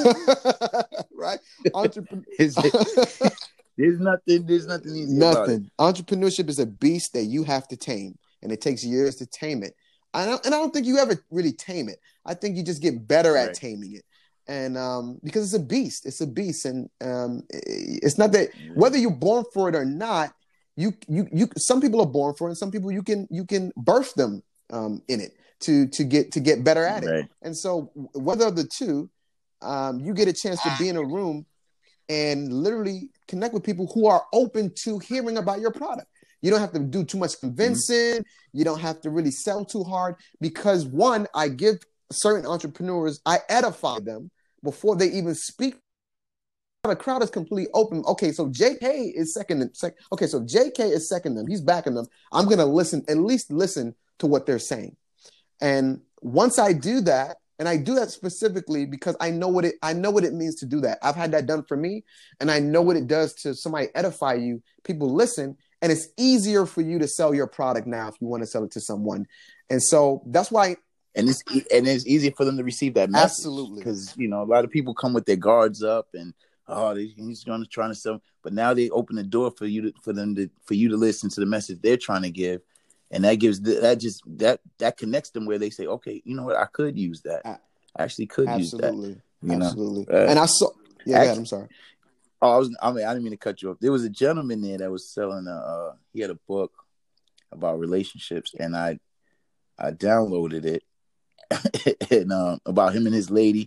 B: Right? Entrepreneur-
A: there's nothing, there's nothing easy
B: Nothing. About it. Entrepreneurship is a beast that you have to tame, and it takes years to tame it. I don't, and I don't think you ever really tame it. I think you just get better right. at taming it. And um, because it's a beast, it's a beast, and um, it's not that whether you're born for it or not. You, you, you. Some people are born for it, and some people you can you can birth them um, in it to to get to get better at it. Right. And so, whether of the two, um, you get a chance to be in a room and literally connect with people who are open to hearing about your product. You don't have to do too much convincing. Mm-hmm. You don't have to really sell too hard because one, I give certain entrepreneurs, I edify them before they even speak. The crowd is completely open. Okay, so J K is second. Sec- okay, so J K is second them. He's backing them. I'm going to listen, at least listen to what they're saying. And once I do that, and I do that specifically because I know what it I know what it means to do that. I've had that done for me, and I know what it does to somebody edify you. People listen, and it's easier for you to sell your product now if you want to sell it to someone. And so that's why.
A: And it's and it's easy for them to receive that message.
B: Absolutely,
A: because you know a lot of people come with their guards up and oh they, he's going to try to sell, but now they open the door for you to for them to for you to listen to the message they're trying to give, and that gives that just that that connects them where they say, okay, you know what, I could use that. I actually could
B: absolutely.
A: use that. You
B: absolutely,
A: know?
B: uh, and I saw. Yeah, actually, ahead, I'm sorry.
A: Oh, I was. I mean, I didn't mean to cut you off. There was a gentleman there that was selling a. Uh, he had a book about relationships, and I I downloaded it. and um, about him and his lady,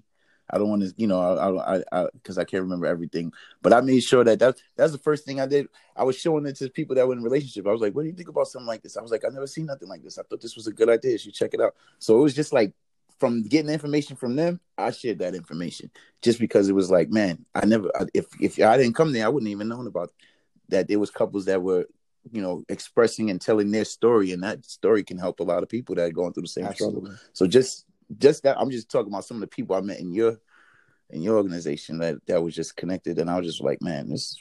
A: I don't want to, you know, I, I, because I, I can't remember everything. But I made sure that, that that's the first thing I did. I was showing it to people that were in a relationship. I was like, "What do you think about something like this?" I was like, "I've never seen nothing like this. I thought this was a good idea. You should check it out." So it was just like from getting information from them, I shared that information just because it was like, man, I never, if if I didn't come there, I wouldn't even known about that. There was couples that were, you know, expressing and telling their story, and that story can help a lot of people that are going through the same Absolutely. struggle. So just. Just that I'm just talking about some of the people I met in your in your organization that, that was just connected, and I was just like, man, this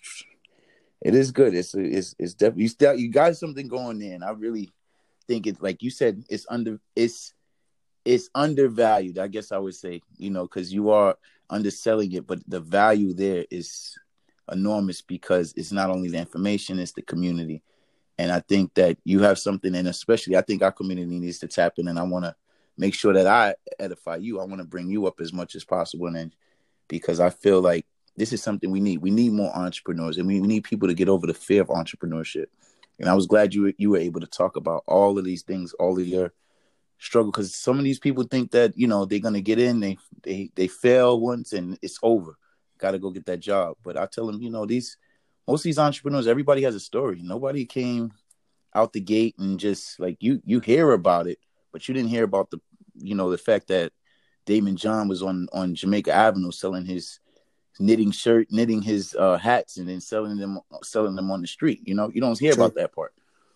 A: it is good. It's it's it's definitely you still you got something going there, and I really think it's like you said, it's under it's it's undervalued. I guess I would say, you know, because you are underselling it, but the value there is enormous because it's not only the information, it's the community, and I think that you have something, and especially I think our community needs to tap in, and I want to. Make sure that I edify you. I want to bring you up as much as possible. And because I feel like this is something we need. We need more entrepreneurs, and we, we need people to get over the fear of entrepreneurship. And I was glad you, you were able to talk about all of these things, all of your struggle. Because some of these people think that, you know, they're going to get in, they, they, they fail once and it's over. Got to go get that job. But I tell them, you know, these, most of these entrepreneurs, everybody has a story. Nobody came out the gate and just like you, you hear about it. But you didn't hear about the, you know, the fact that Damon John was on, on Jamaica Avenue selling his knitting shirt, knitting his uh, hats, and then selling them, selling them on the street. You know, you don't hear True. about that part.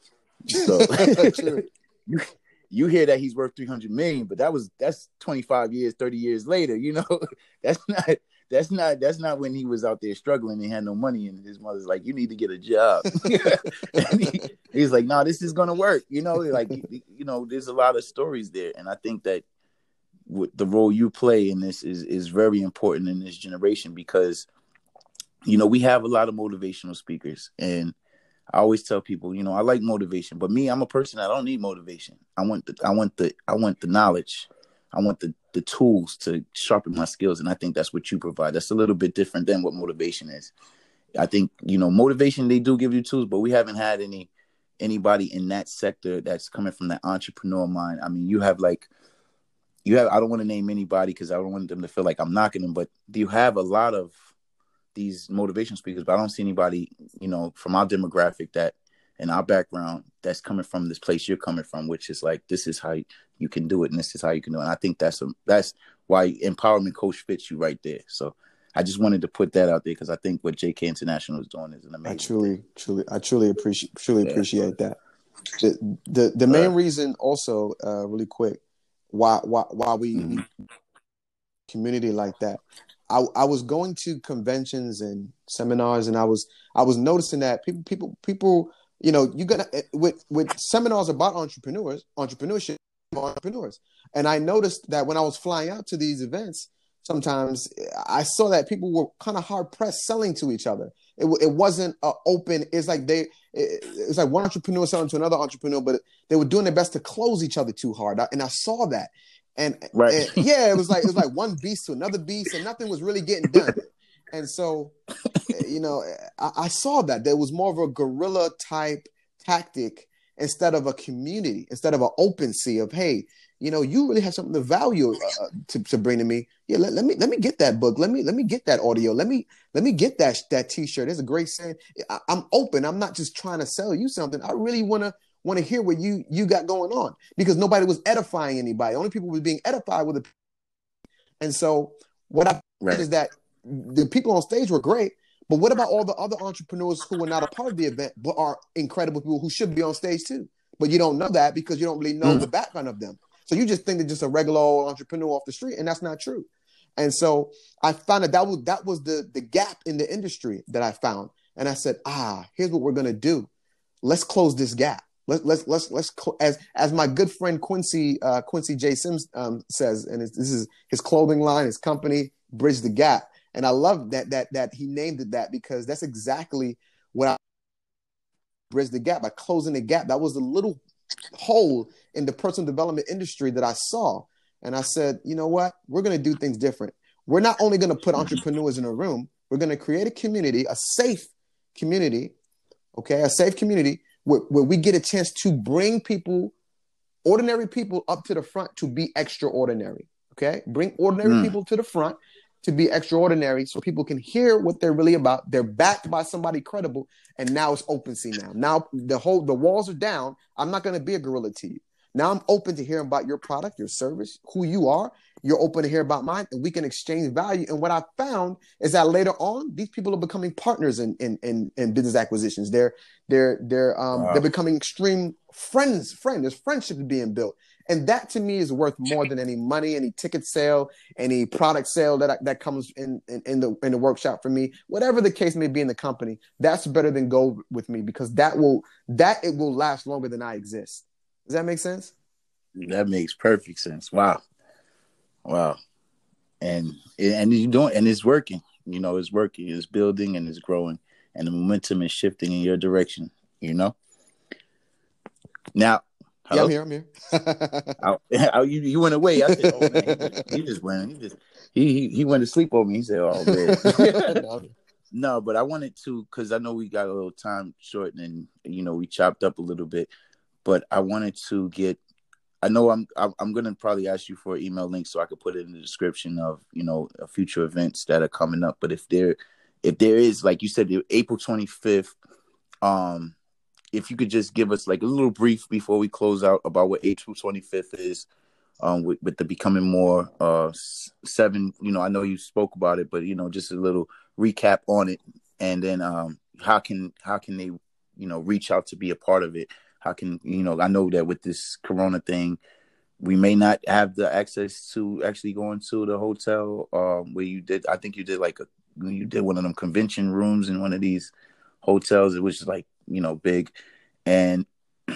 A: So you you hear that he's worth three hundred million, but that was that's twenty-five years, thirty years later. You know, that's not that's not that's not when he was out there struggling and had no money, and his mother's like, "You need to get a job." And he, he's like, "No, nah, this is gonna work." You know, like you, you know, there's a lot of stories there, and I think that with the role you play in this is is very important in this generation because, you know, we have a lot of motivational speakers, and I always tell people, you know, I like motivation, but me, I'm a person that I don't need motivation. I want the I want the I want the knowledge. I want the, the tools to sharpen my skills. And I think that's what you provide. That's a little bit different than what motivation is. I think, you know, motivation, they do give you tools, but we haven't had any anybody in that sector that's coming from that entrepreneur mind. I mean, you have like, you have, I don't want to name anybody because I don't want them to feel like I'm knocking them, but you have a lot of these motivation speakers, but I don't see anybody, you know, from our demographic that in our background that's coming from this place you're coming from, which is like, this is how you can do it. And this is how you can do it. And I think that's, a, that's why Empowerment Coach fits you right there. So I just wanted to put that out there because I think what J K International is doing is an amazing
B: I truly,
A: thing.
B: truly, I truly appreciate, truly yeah. appreciate that. The, the, the main right. reason also, uh, really quick, why, why, why we mm-hmm. community like that. I, I was going to conventions and seminars, and I was I was noticing that people people people you know you got with with seminars about entrepreneurs entrepreneurship entrepreneurs, and I noticed that when I was flying out to these events, sometimes I saw that people were kind of hard pressed selling to each other. It it wasn't uh, open. It's like they it, it's like one entrepreneur selling to another entrepreneur, but they were doing their best to close each other too hard, and I saw that. And, right. and yeah, it was like it was like one beast to another beast, and nothing was really getting done. And so, you know, I, I saw that there was more of a guerrilla type tactic instead of a community, instead of an open sea of, hey, you know, you really have something to value uh, to, to bring to me. Yeah, let, let me let me get that book. Let me let me get that audio. Let me let me get that that T-shirt. There's a great saying. I, I'm open. I'm not just trying to sell you something. I really want to. want to hear what you you got going on, because nobody was edifying anybody. Only people were being edified with the. And so what I right. is that the people on stage were great, but what about all the other entrepreneurs who were not a part of the event but are incredible people who should be on stage too? But you don't know that because you don't really know mm. the background of them. So you just think they're just a regular old entrepreneur off the street, and that's not true. And so I found that that was that was the the gap in the industry that I found, and I said, ah, here's what we're gonna do. Let's close this gap. Let's let's let's let's as as my good friend Quincy uh, Quincy J Sims um, says, and this is his clothing line, his company, Bridge the Gap, and I love that that that he named it that because that's exactly what I bridge the gap by closing the gap. That was a little hole in the personal development industry that I saw, and I said, you know what, we're going to do things different. We're not only going to put entrepreneurs in a room, we're going to create a community, a safe community, okay, a safe community. Where, where we get a chance to bring people, ordinary people, up to the front to be extraordinary. Okay, bring ordinary
A: Mm.
B: people to the front to be extraordinary, so people can hear what they're really about. They're backed by somebody credible, and now it's open sea. Now, now the whole the walls are down. I'm not going to be a gorilla to you. Now I'm open to hearing about your product, your service, who you are. You're open to hear about mine, and we can exchange value. And what I found is that later on, these people are becoming partners in in, in, in business acquisitions. They're they're they're um
A: Wow.
B: they're becoming extreme friends. Friend, there's friendships being built, and that to me is worth more than any money, any ticket sale, any product sale that I, that comes in, in in the in the workshop for me. Whatever the case may be in the company, that's better than gold with me, because that will that it will last longer than I exist. Does that make sense?
A: That makes perfect sense. Wow. Wow. And and you doing and it's working. You know, it's working. It's building and it's growing. And the momentum is shifting in your direction, you know? Now, hello?
B: Yeah, I'm here. I'm here.
A: I, I, you, you went away. I said, oh, man, he just, he just went. He just he, he he went to sleep on me. He said, oh, man.
B: No.
A: No, but I wanted to, because I know we got a little time short and, you know, we chopped up a little bit. But I wanted to get, I know I'm I'm, I'm going to probably ask you for an email link so I could put it in the description of, you know, future events that are coming up. But if there, if there is, like you said, April twenty-fifth, um, if you could just give us like a little brief before we close out about what April twenty-fifth is, um, with, with the Becoming More uh seven, you know, I know you spoke about it, but, you know, just a little recap on it. And then um, how can how can they, you know, reach out to be a part of it? How can, you know, I know that with this Corona thing, we may not have the access to actually going to the hotel um, where you did. I think you did like a, you did one of them convention rooms in one of these hotels, which is like, you know, big. And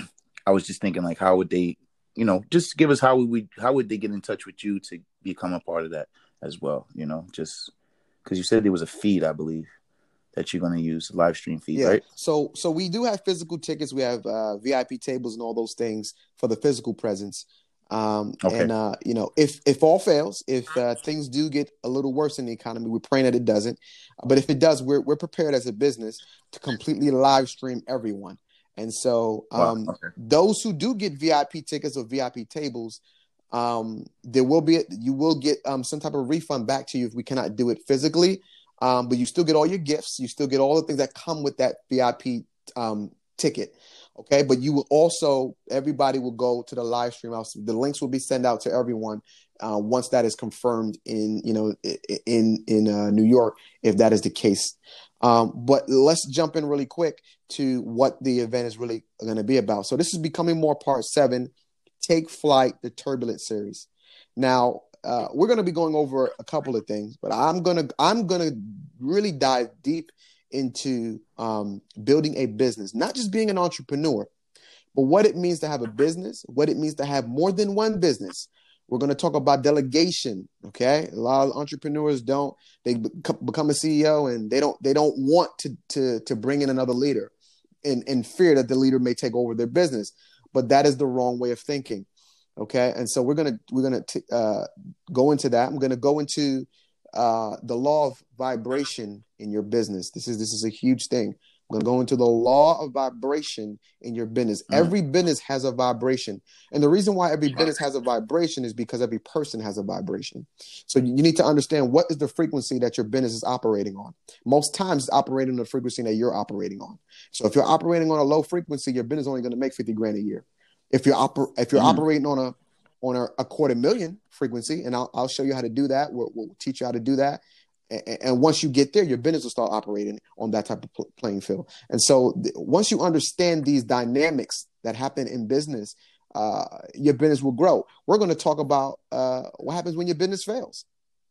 A: I was just thinking, like, how would they, you know, just give us how would we, how would they get in touch with you to become a part of that as well? You know, just because you said there was a feed, I believe, that you're going to use, live stream feed,
B: Yeah.
A: right?
B: So so we do have physical tickets. We have uh, V I P tables and all those things for the physical presence. Um,
A: Okay.
B: And, uh, you know, if if all fails, if uh, things do get a little worse in the economy, we're praying that it doesn't. But if it does, we're we're prepared as a business to completely live stream everyone. And so um,
A: Wow. Okay.
B: those who do get V I P tickets or V I P tables, um, there will be you will get um, some type of refund back to you if we cannot do it physically. Um, but you still get all your gifts. You still get all the things that come with that V I P um, ticket. Okay. But you will also, everybody will go to the live stream house. The links will be sent out to everyone uh, once that is confirmed in, you know, in, in uh, New York, if that is the case. Um, but let's jump in really quick to what the event is really going to be about. So this is Becoming More Part seven, Take Flight, the Turbulent series. Now, Uh, we're going to be going over a couple of things, but I'm going to I'm going to really dive deep into um, building a business, not just being an entrepreneur, but what it means to have a business, what it means to have more than one business. We're going to talk about delegation. Okay, a lot of entrepreneurs don't they become a C E O and they don't they don't want to to to bring in another leader in in fear that the leader may take over their business, but that is the wrong way of thinking. Okay, and so we're gonna we're gonna t- uh, go into that. I'm gonna go into uh, the law of vibration in your business. This is this is a huge thing. I'm gonna go into the law of vibration in your business.
A: Mm.
B: Every business has a vibration, and the reason why every business has a vibration is because every person has a vibration. So you need to understand what is the frequency that your business is operating on. Most times, it's operating on the frequency that you're operating on. So if you're operating on a low frequency, your business is only going to make fifty grand a year. If you're oper- if you're mm. operating on a on a, a quarter million frequency, and I'll, I'll show you how to do that. We'll, we'll teach you how to do that. And, and once you get there, your business will start operating on that type of pl- playing field. And so th- once you understand these dynamics that happen in business, uh, your business will grow. We're going to talk about uh, what happens when your business fails.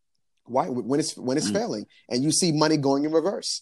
B: Why? When it's when it's mm. failing and you see money going in reverse.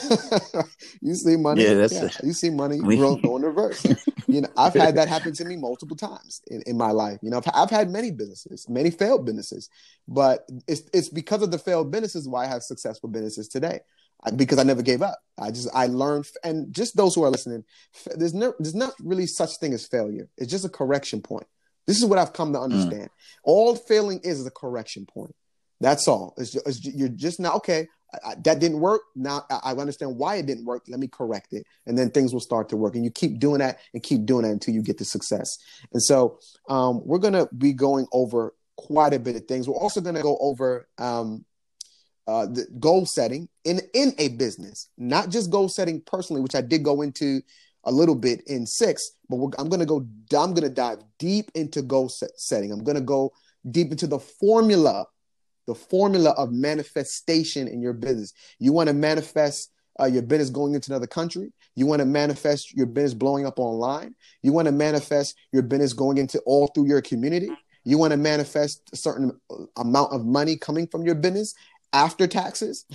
B: you see money,
A: yeah, that's
B: yeah,
A: a,
B: you see money grow, go in reverse. You know, I've had that happen to me multiple times in, in my life. You know, I've, I've had many businesses, many failed businesses, but it's it's because of the failed businesses why I have successful businesses today. I, because I never gave up. I just I learned, and just those who are listening, there's no there's not really such thing as failure. It's just a correction point. This is what I've come to understand. Mm. All failing is is a correction point. That's all. It's just, it's, you're just now okay. I, that didn't work. Now I understand why it didn't work. Let me correct it. And then things will start to work. And you keep doing that and keep doing that until you get to success. And so um, we're going to be going over quite a bit of things. We're also going to go over um, uh, the goal setting in, in a business, not just goal setting personally, which I did go into a little bit in six, but we're, I'm going to go, I'm going to dive deep into goal set, setting. I'm going to go deep into the formula, the formula of manifestation in your business. You want to manifest uh, your business going into another country. You want to manifest your business blowing up online. You want to manifest your business going into all through your community. You want to manifest a certain amount of money coming from your business after taxes.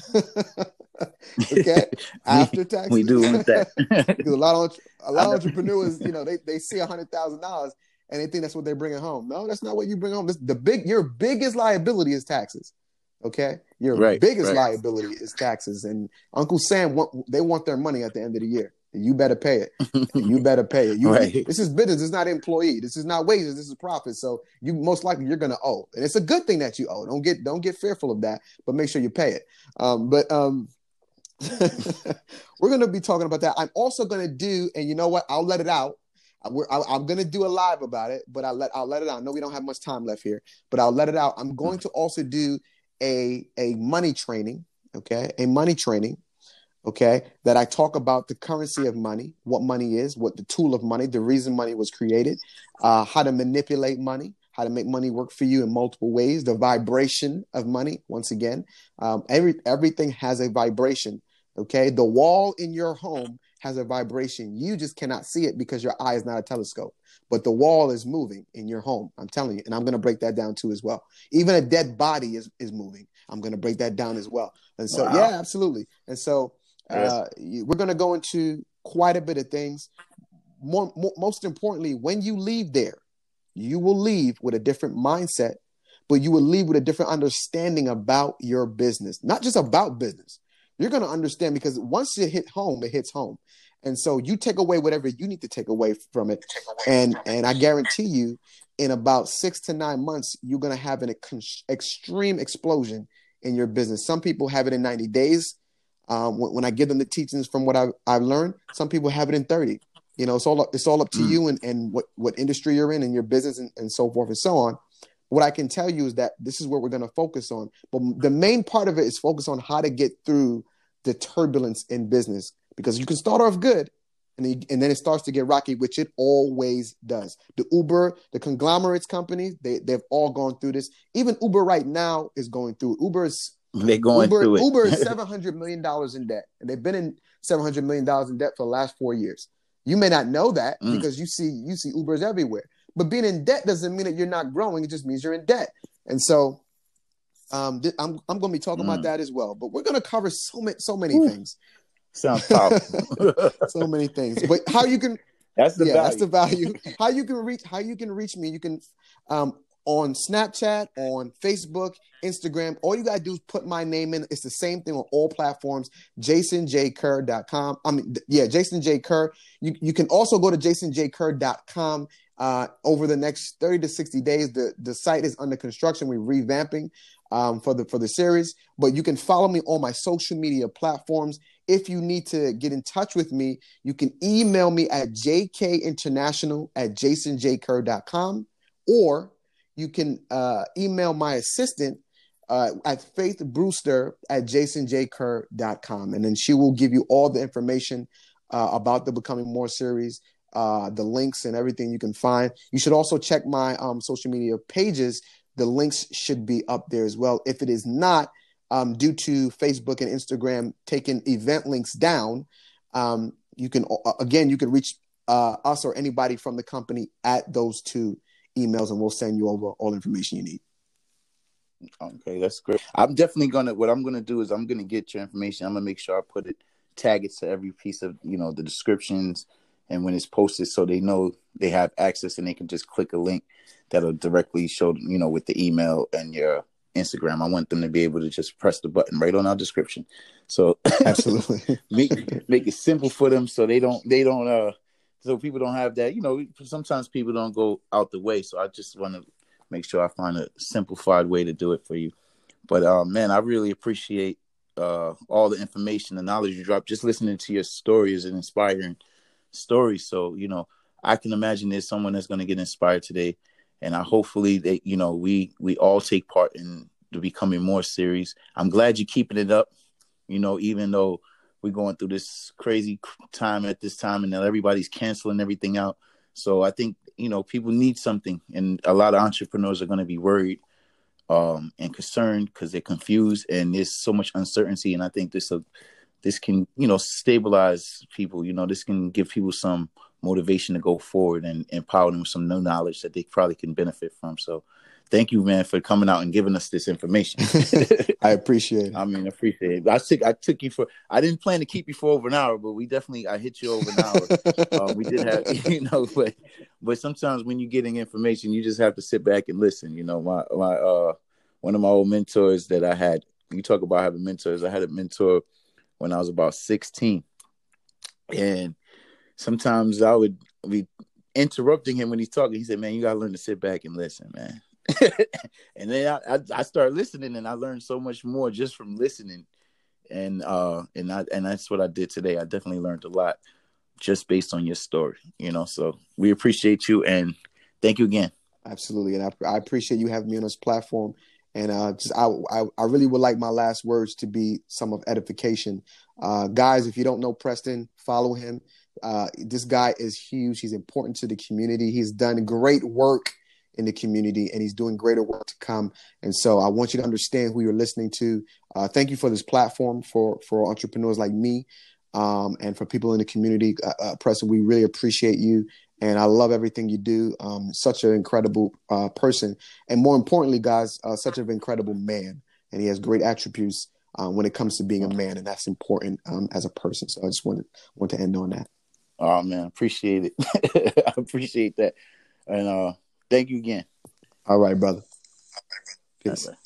B: Okay, after taxes.
A: We do want that.
B: Because a lot of a lot of entrepreneurs, you know, they, they see a hundred thousand dollars and they think that's what they're bringing home. No, that's not what you bring home. This, the big your biggest liability is taxes. Okay, your
A: right,
B: biggest
A: right.
B: liability is taxes, and Uncle Sam want they want their money at the end of the year. And you better pay it. And you better pay it. You,
A: right.
B: you, this is business. It's not employee. This is not wages. This is profit. So you most likely you're going to owe, and it's a good thing that you owe. Don't get don't get fearful of that, but make sure you pay it. Um, but um, we're going to be talking about that. I'm also going to do, and you know what? I'll let it out. We're, I, I'm going to do a live about it, but I'll let I'll let it out. I know we don't have much time left here, but I'll let it out. I'm going to also do a a money training. Okay, a money training. Okay, that I talk about the currency of money, what money is, what the tool of money, the reason money was created, uh, how to manipulate money, how to make money work for you in multiple ways, the vibration of money. Once again, um, every everything has a vibration. Okay, the wall in your home has a vibration. You just cannot see it because your eye is not a telescope. But the wall is moving in your home. I'm telling you, and I'm going to break that down too as well. Even a dead body is is moving. I'm going to break that down as well. And so, wow. yeah, absolutely. And so. Uh, we're going to go into quite a bit of things. More, more, most importantly, when you leave there, you will leave with a different mindset, but you will leave with a different understanding about your business, not just about business. You're going to understand because once you hit home, it hits home. And so you take away whatever you need to take away from it. And, and I guarantee you in about six to nine months, you're going to have an ex- extreme explosion in your business. Some people have it in ninety days. Um, when, when I give them the teachings from what I've, I've learned, some people have it in thirty. You know, it's all it's all up to mm. you and, and what, what industry you're in and your business and, and so forth and so on. What I can tell you is that this is what we're going to focus on. But the main part of it is focus on how to get through the turbulence in business, because you can start off good and then, and then it starts to get rocky, which it always does. The Uber, the conglomerates companies, they, they've all gone through this. Even Uber right now is going through it. Uber is
A: They're going
B: Uber,
A: through it.
B: Uber is seven hundred million dollars in debt, and they've been in seven hundred million dollars in debt for the last four years. You may not know that mm. because you see you see Ubers everywhere. But being in debt doesn't mean that you're not growing. It just means you're in debt. And so um, th- I'm I'm going to be talking mm. about that as well. But we're going to cover so many so many Ooh. things.
A: Sounds powerful.
B: So many things. But how you can
A: that's the
B: yeah,
A: value.
B: That's the value. How you can reach how you can reach me. You can um, on Snapchat, on Facebook, Instagram. All you got to do is put my name in. It's the same thing on all platforms, jason j kerr dot com. I mean, yeah, Jason J. Kerr. You, you can also go to jason j kerr dot com. Uh, over the next thirty to sixty days, the, the site is under construction. We're revamping um, for the for the series. But you can follow me on my social media platforms. If you need to get in touch with me, you can email me at j k international at jason j kerr dot com, or you can uh, email my assistant uh, at Faith Brewster at jason j kerr dot com. And then she will give you all the information uh, about the Becoming More series, uh, the links and everything you can find. You should also check my um, social media pages. The links should be up there as well. If it is not, um, due to Facebook and Instagram taking event links down, um, you can, uh, again, you can reach uh, us or anybody from the company at those two emails, and we'll send you over all the information you need.
A: Okay, that's great. I'm definitely gonna. What I'm gonna do is I'm gonna get your information. I'm gonna make sure I put it, tag it to every piece of you know the descriptions, and when it's posted, so they know they have access and they can just click a link that'll directly show them, you know, with the email and your Instagram. I want them to be able to just press the button right on our description. So
B: absolutely
A: make make it simple for them, so they don't they don't uh. So people don't have that, you know, sometimes people don't go out the way. So I just want to make sure I find a simplified way to do it for you. But, uh, man, I really appreciate uh, all the information, the knowledge you dropped. Just listening to your story is an inspiring story. So, you know, I can imagine there's someone that's going to get inspired today And I hopefully that, you know, we we all take part in the becoming more serious. I'm glad you're keeping it up, you know, even though we're going through this crazy time at this time and now everybody's canceling everything out. So I think, you know, people need something, and a lot of entrepreneurs are going to be worried um, and concerned because they're confused and there's so much uncertainty. And I think this uh, this can, you know, stabilize people. You know, this can give people some motivation to go forward and empower them with some new knowledge that they probably can benefit from. So thank you, man, for coming out and giving us this information.
B: I appreciate it.
A: I mean, I appreciate it. I took I took you for I didn't plan to keep you for over an hour, but we definitely I hit you over an hour. um, we did have, you know, but but sometimes when you're getting information, you just have to sit back and listen. You know, my my uh one of my old mentors that I had, you talk about having mentors. I had a mentor when I was about sixteen. And sometimes I would be interrupting him when he's talking. He said, man, you got to learn to sit back and listen, man. And then I, I, I started listening, and I learned so much more just from listening. And uh, and I, and that's what I did today. I definitely learned a lot just based on your story, you know. So we appreciate you, and thank you again.
B: Absolutely, and I, I appreciate you having me on this platform. And uh, just I, I I really would like my last words to be some of edification. Uh, guys, if you don't know Preston, follow him. Uh, this guy is huge. He's important to the community. He's done great work in the community, and he's doing greater work to come. And so I want you to understand who you're listening to. Uh, thank you for this platform for, for entrepreneurs like me um, and for people in the community. Uh, uh, Preston, we really appreciate you. And I love everything you do. Um, such an incredible uh, person. And more importantly, guys, uh, such an incredible man. And he has great attributes uh, when it comes to being a man. And that's important um, as a person. So I just wanted, want to end on that.
A: Oh, man, appreciate it. I appreciate that. And uh, thank you again.
B: All right, brother. Peace.
A: All right.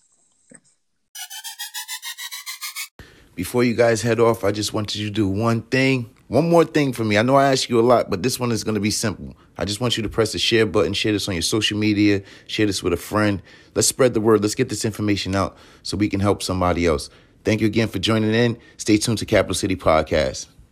A: Before you guys head off, I just wanted you to do one thing. One more thing for me. I know I ask you a lot, but this one is going to be simple. I just want you to press the share button, share this on your social media, share this with a friend. Let's spread the word. Let's get this information out so we can help somebody else. Thank you again for joining in. Stay tuned to Capital City Podcast.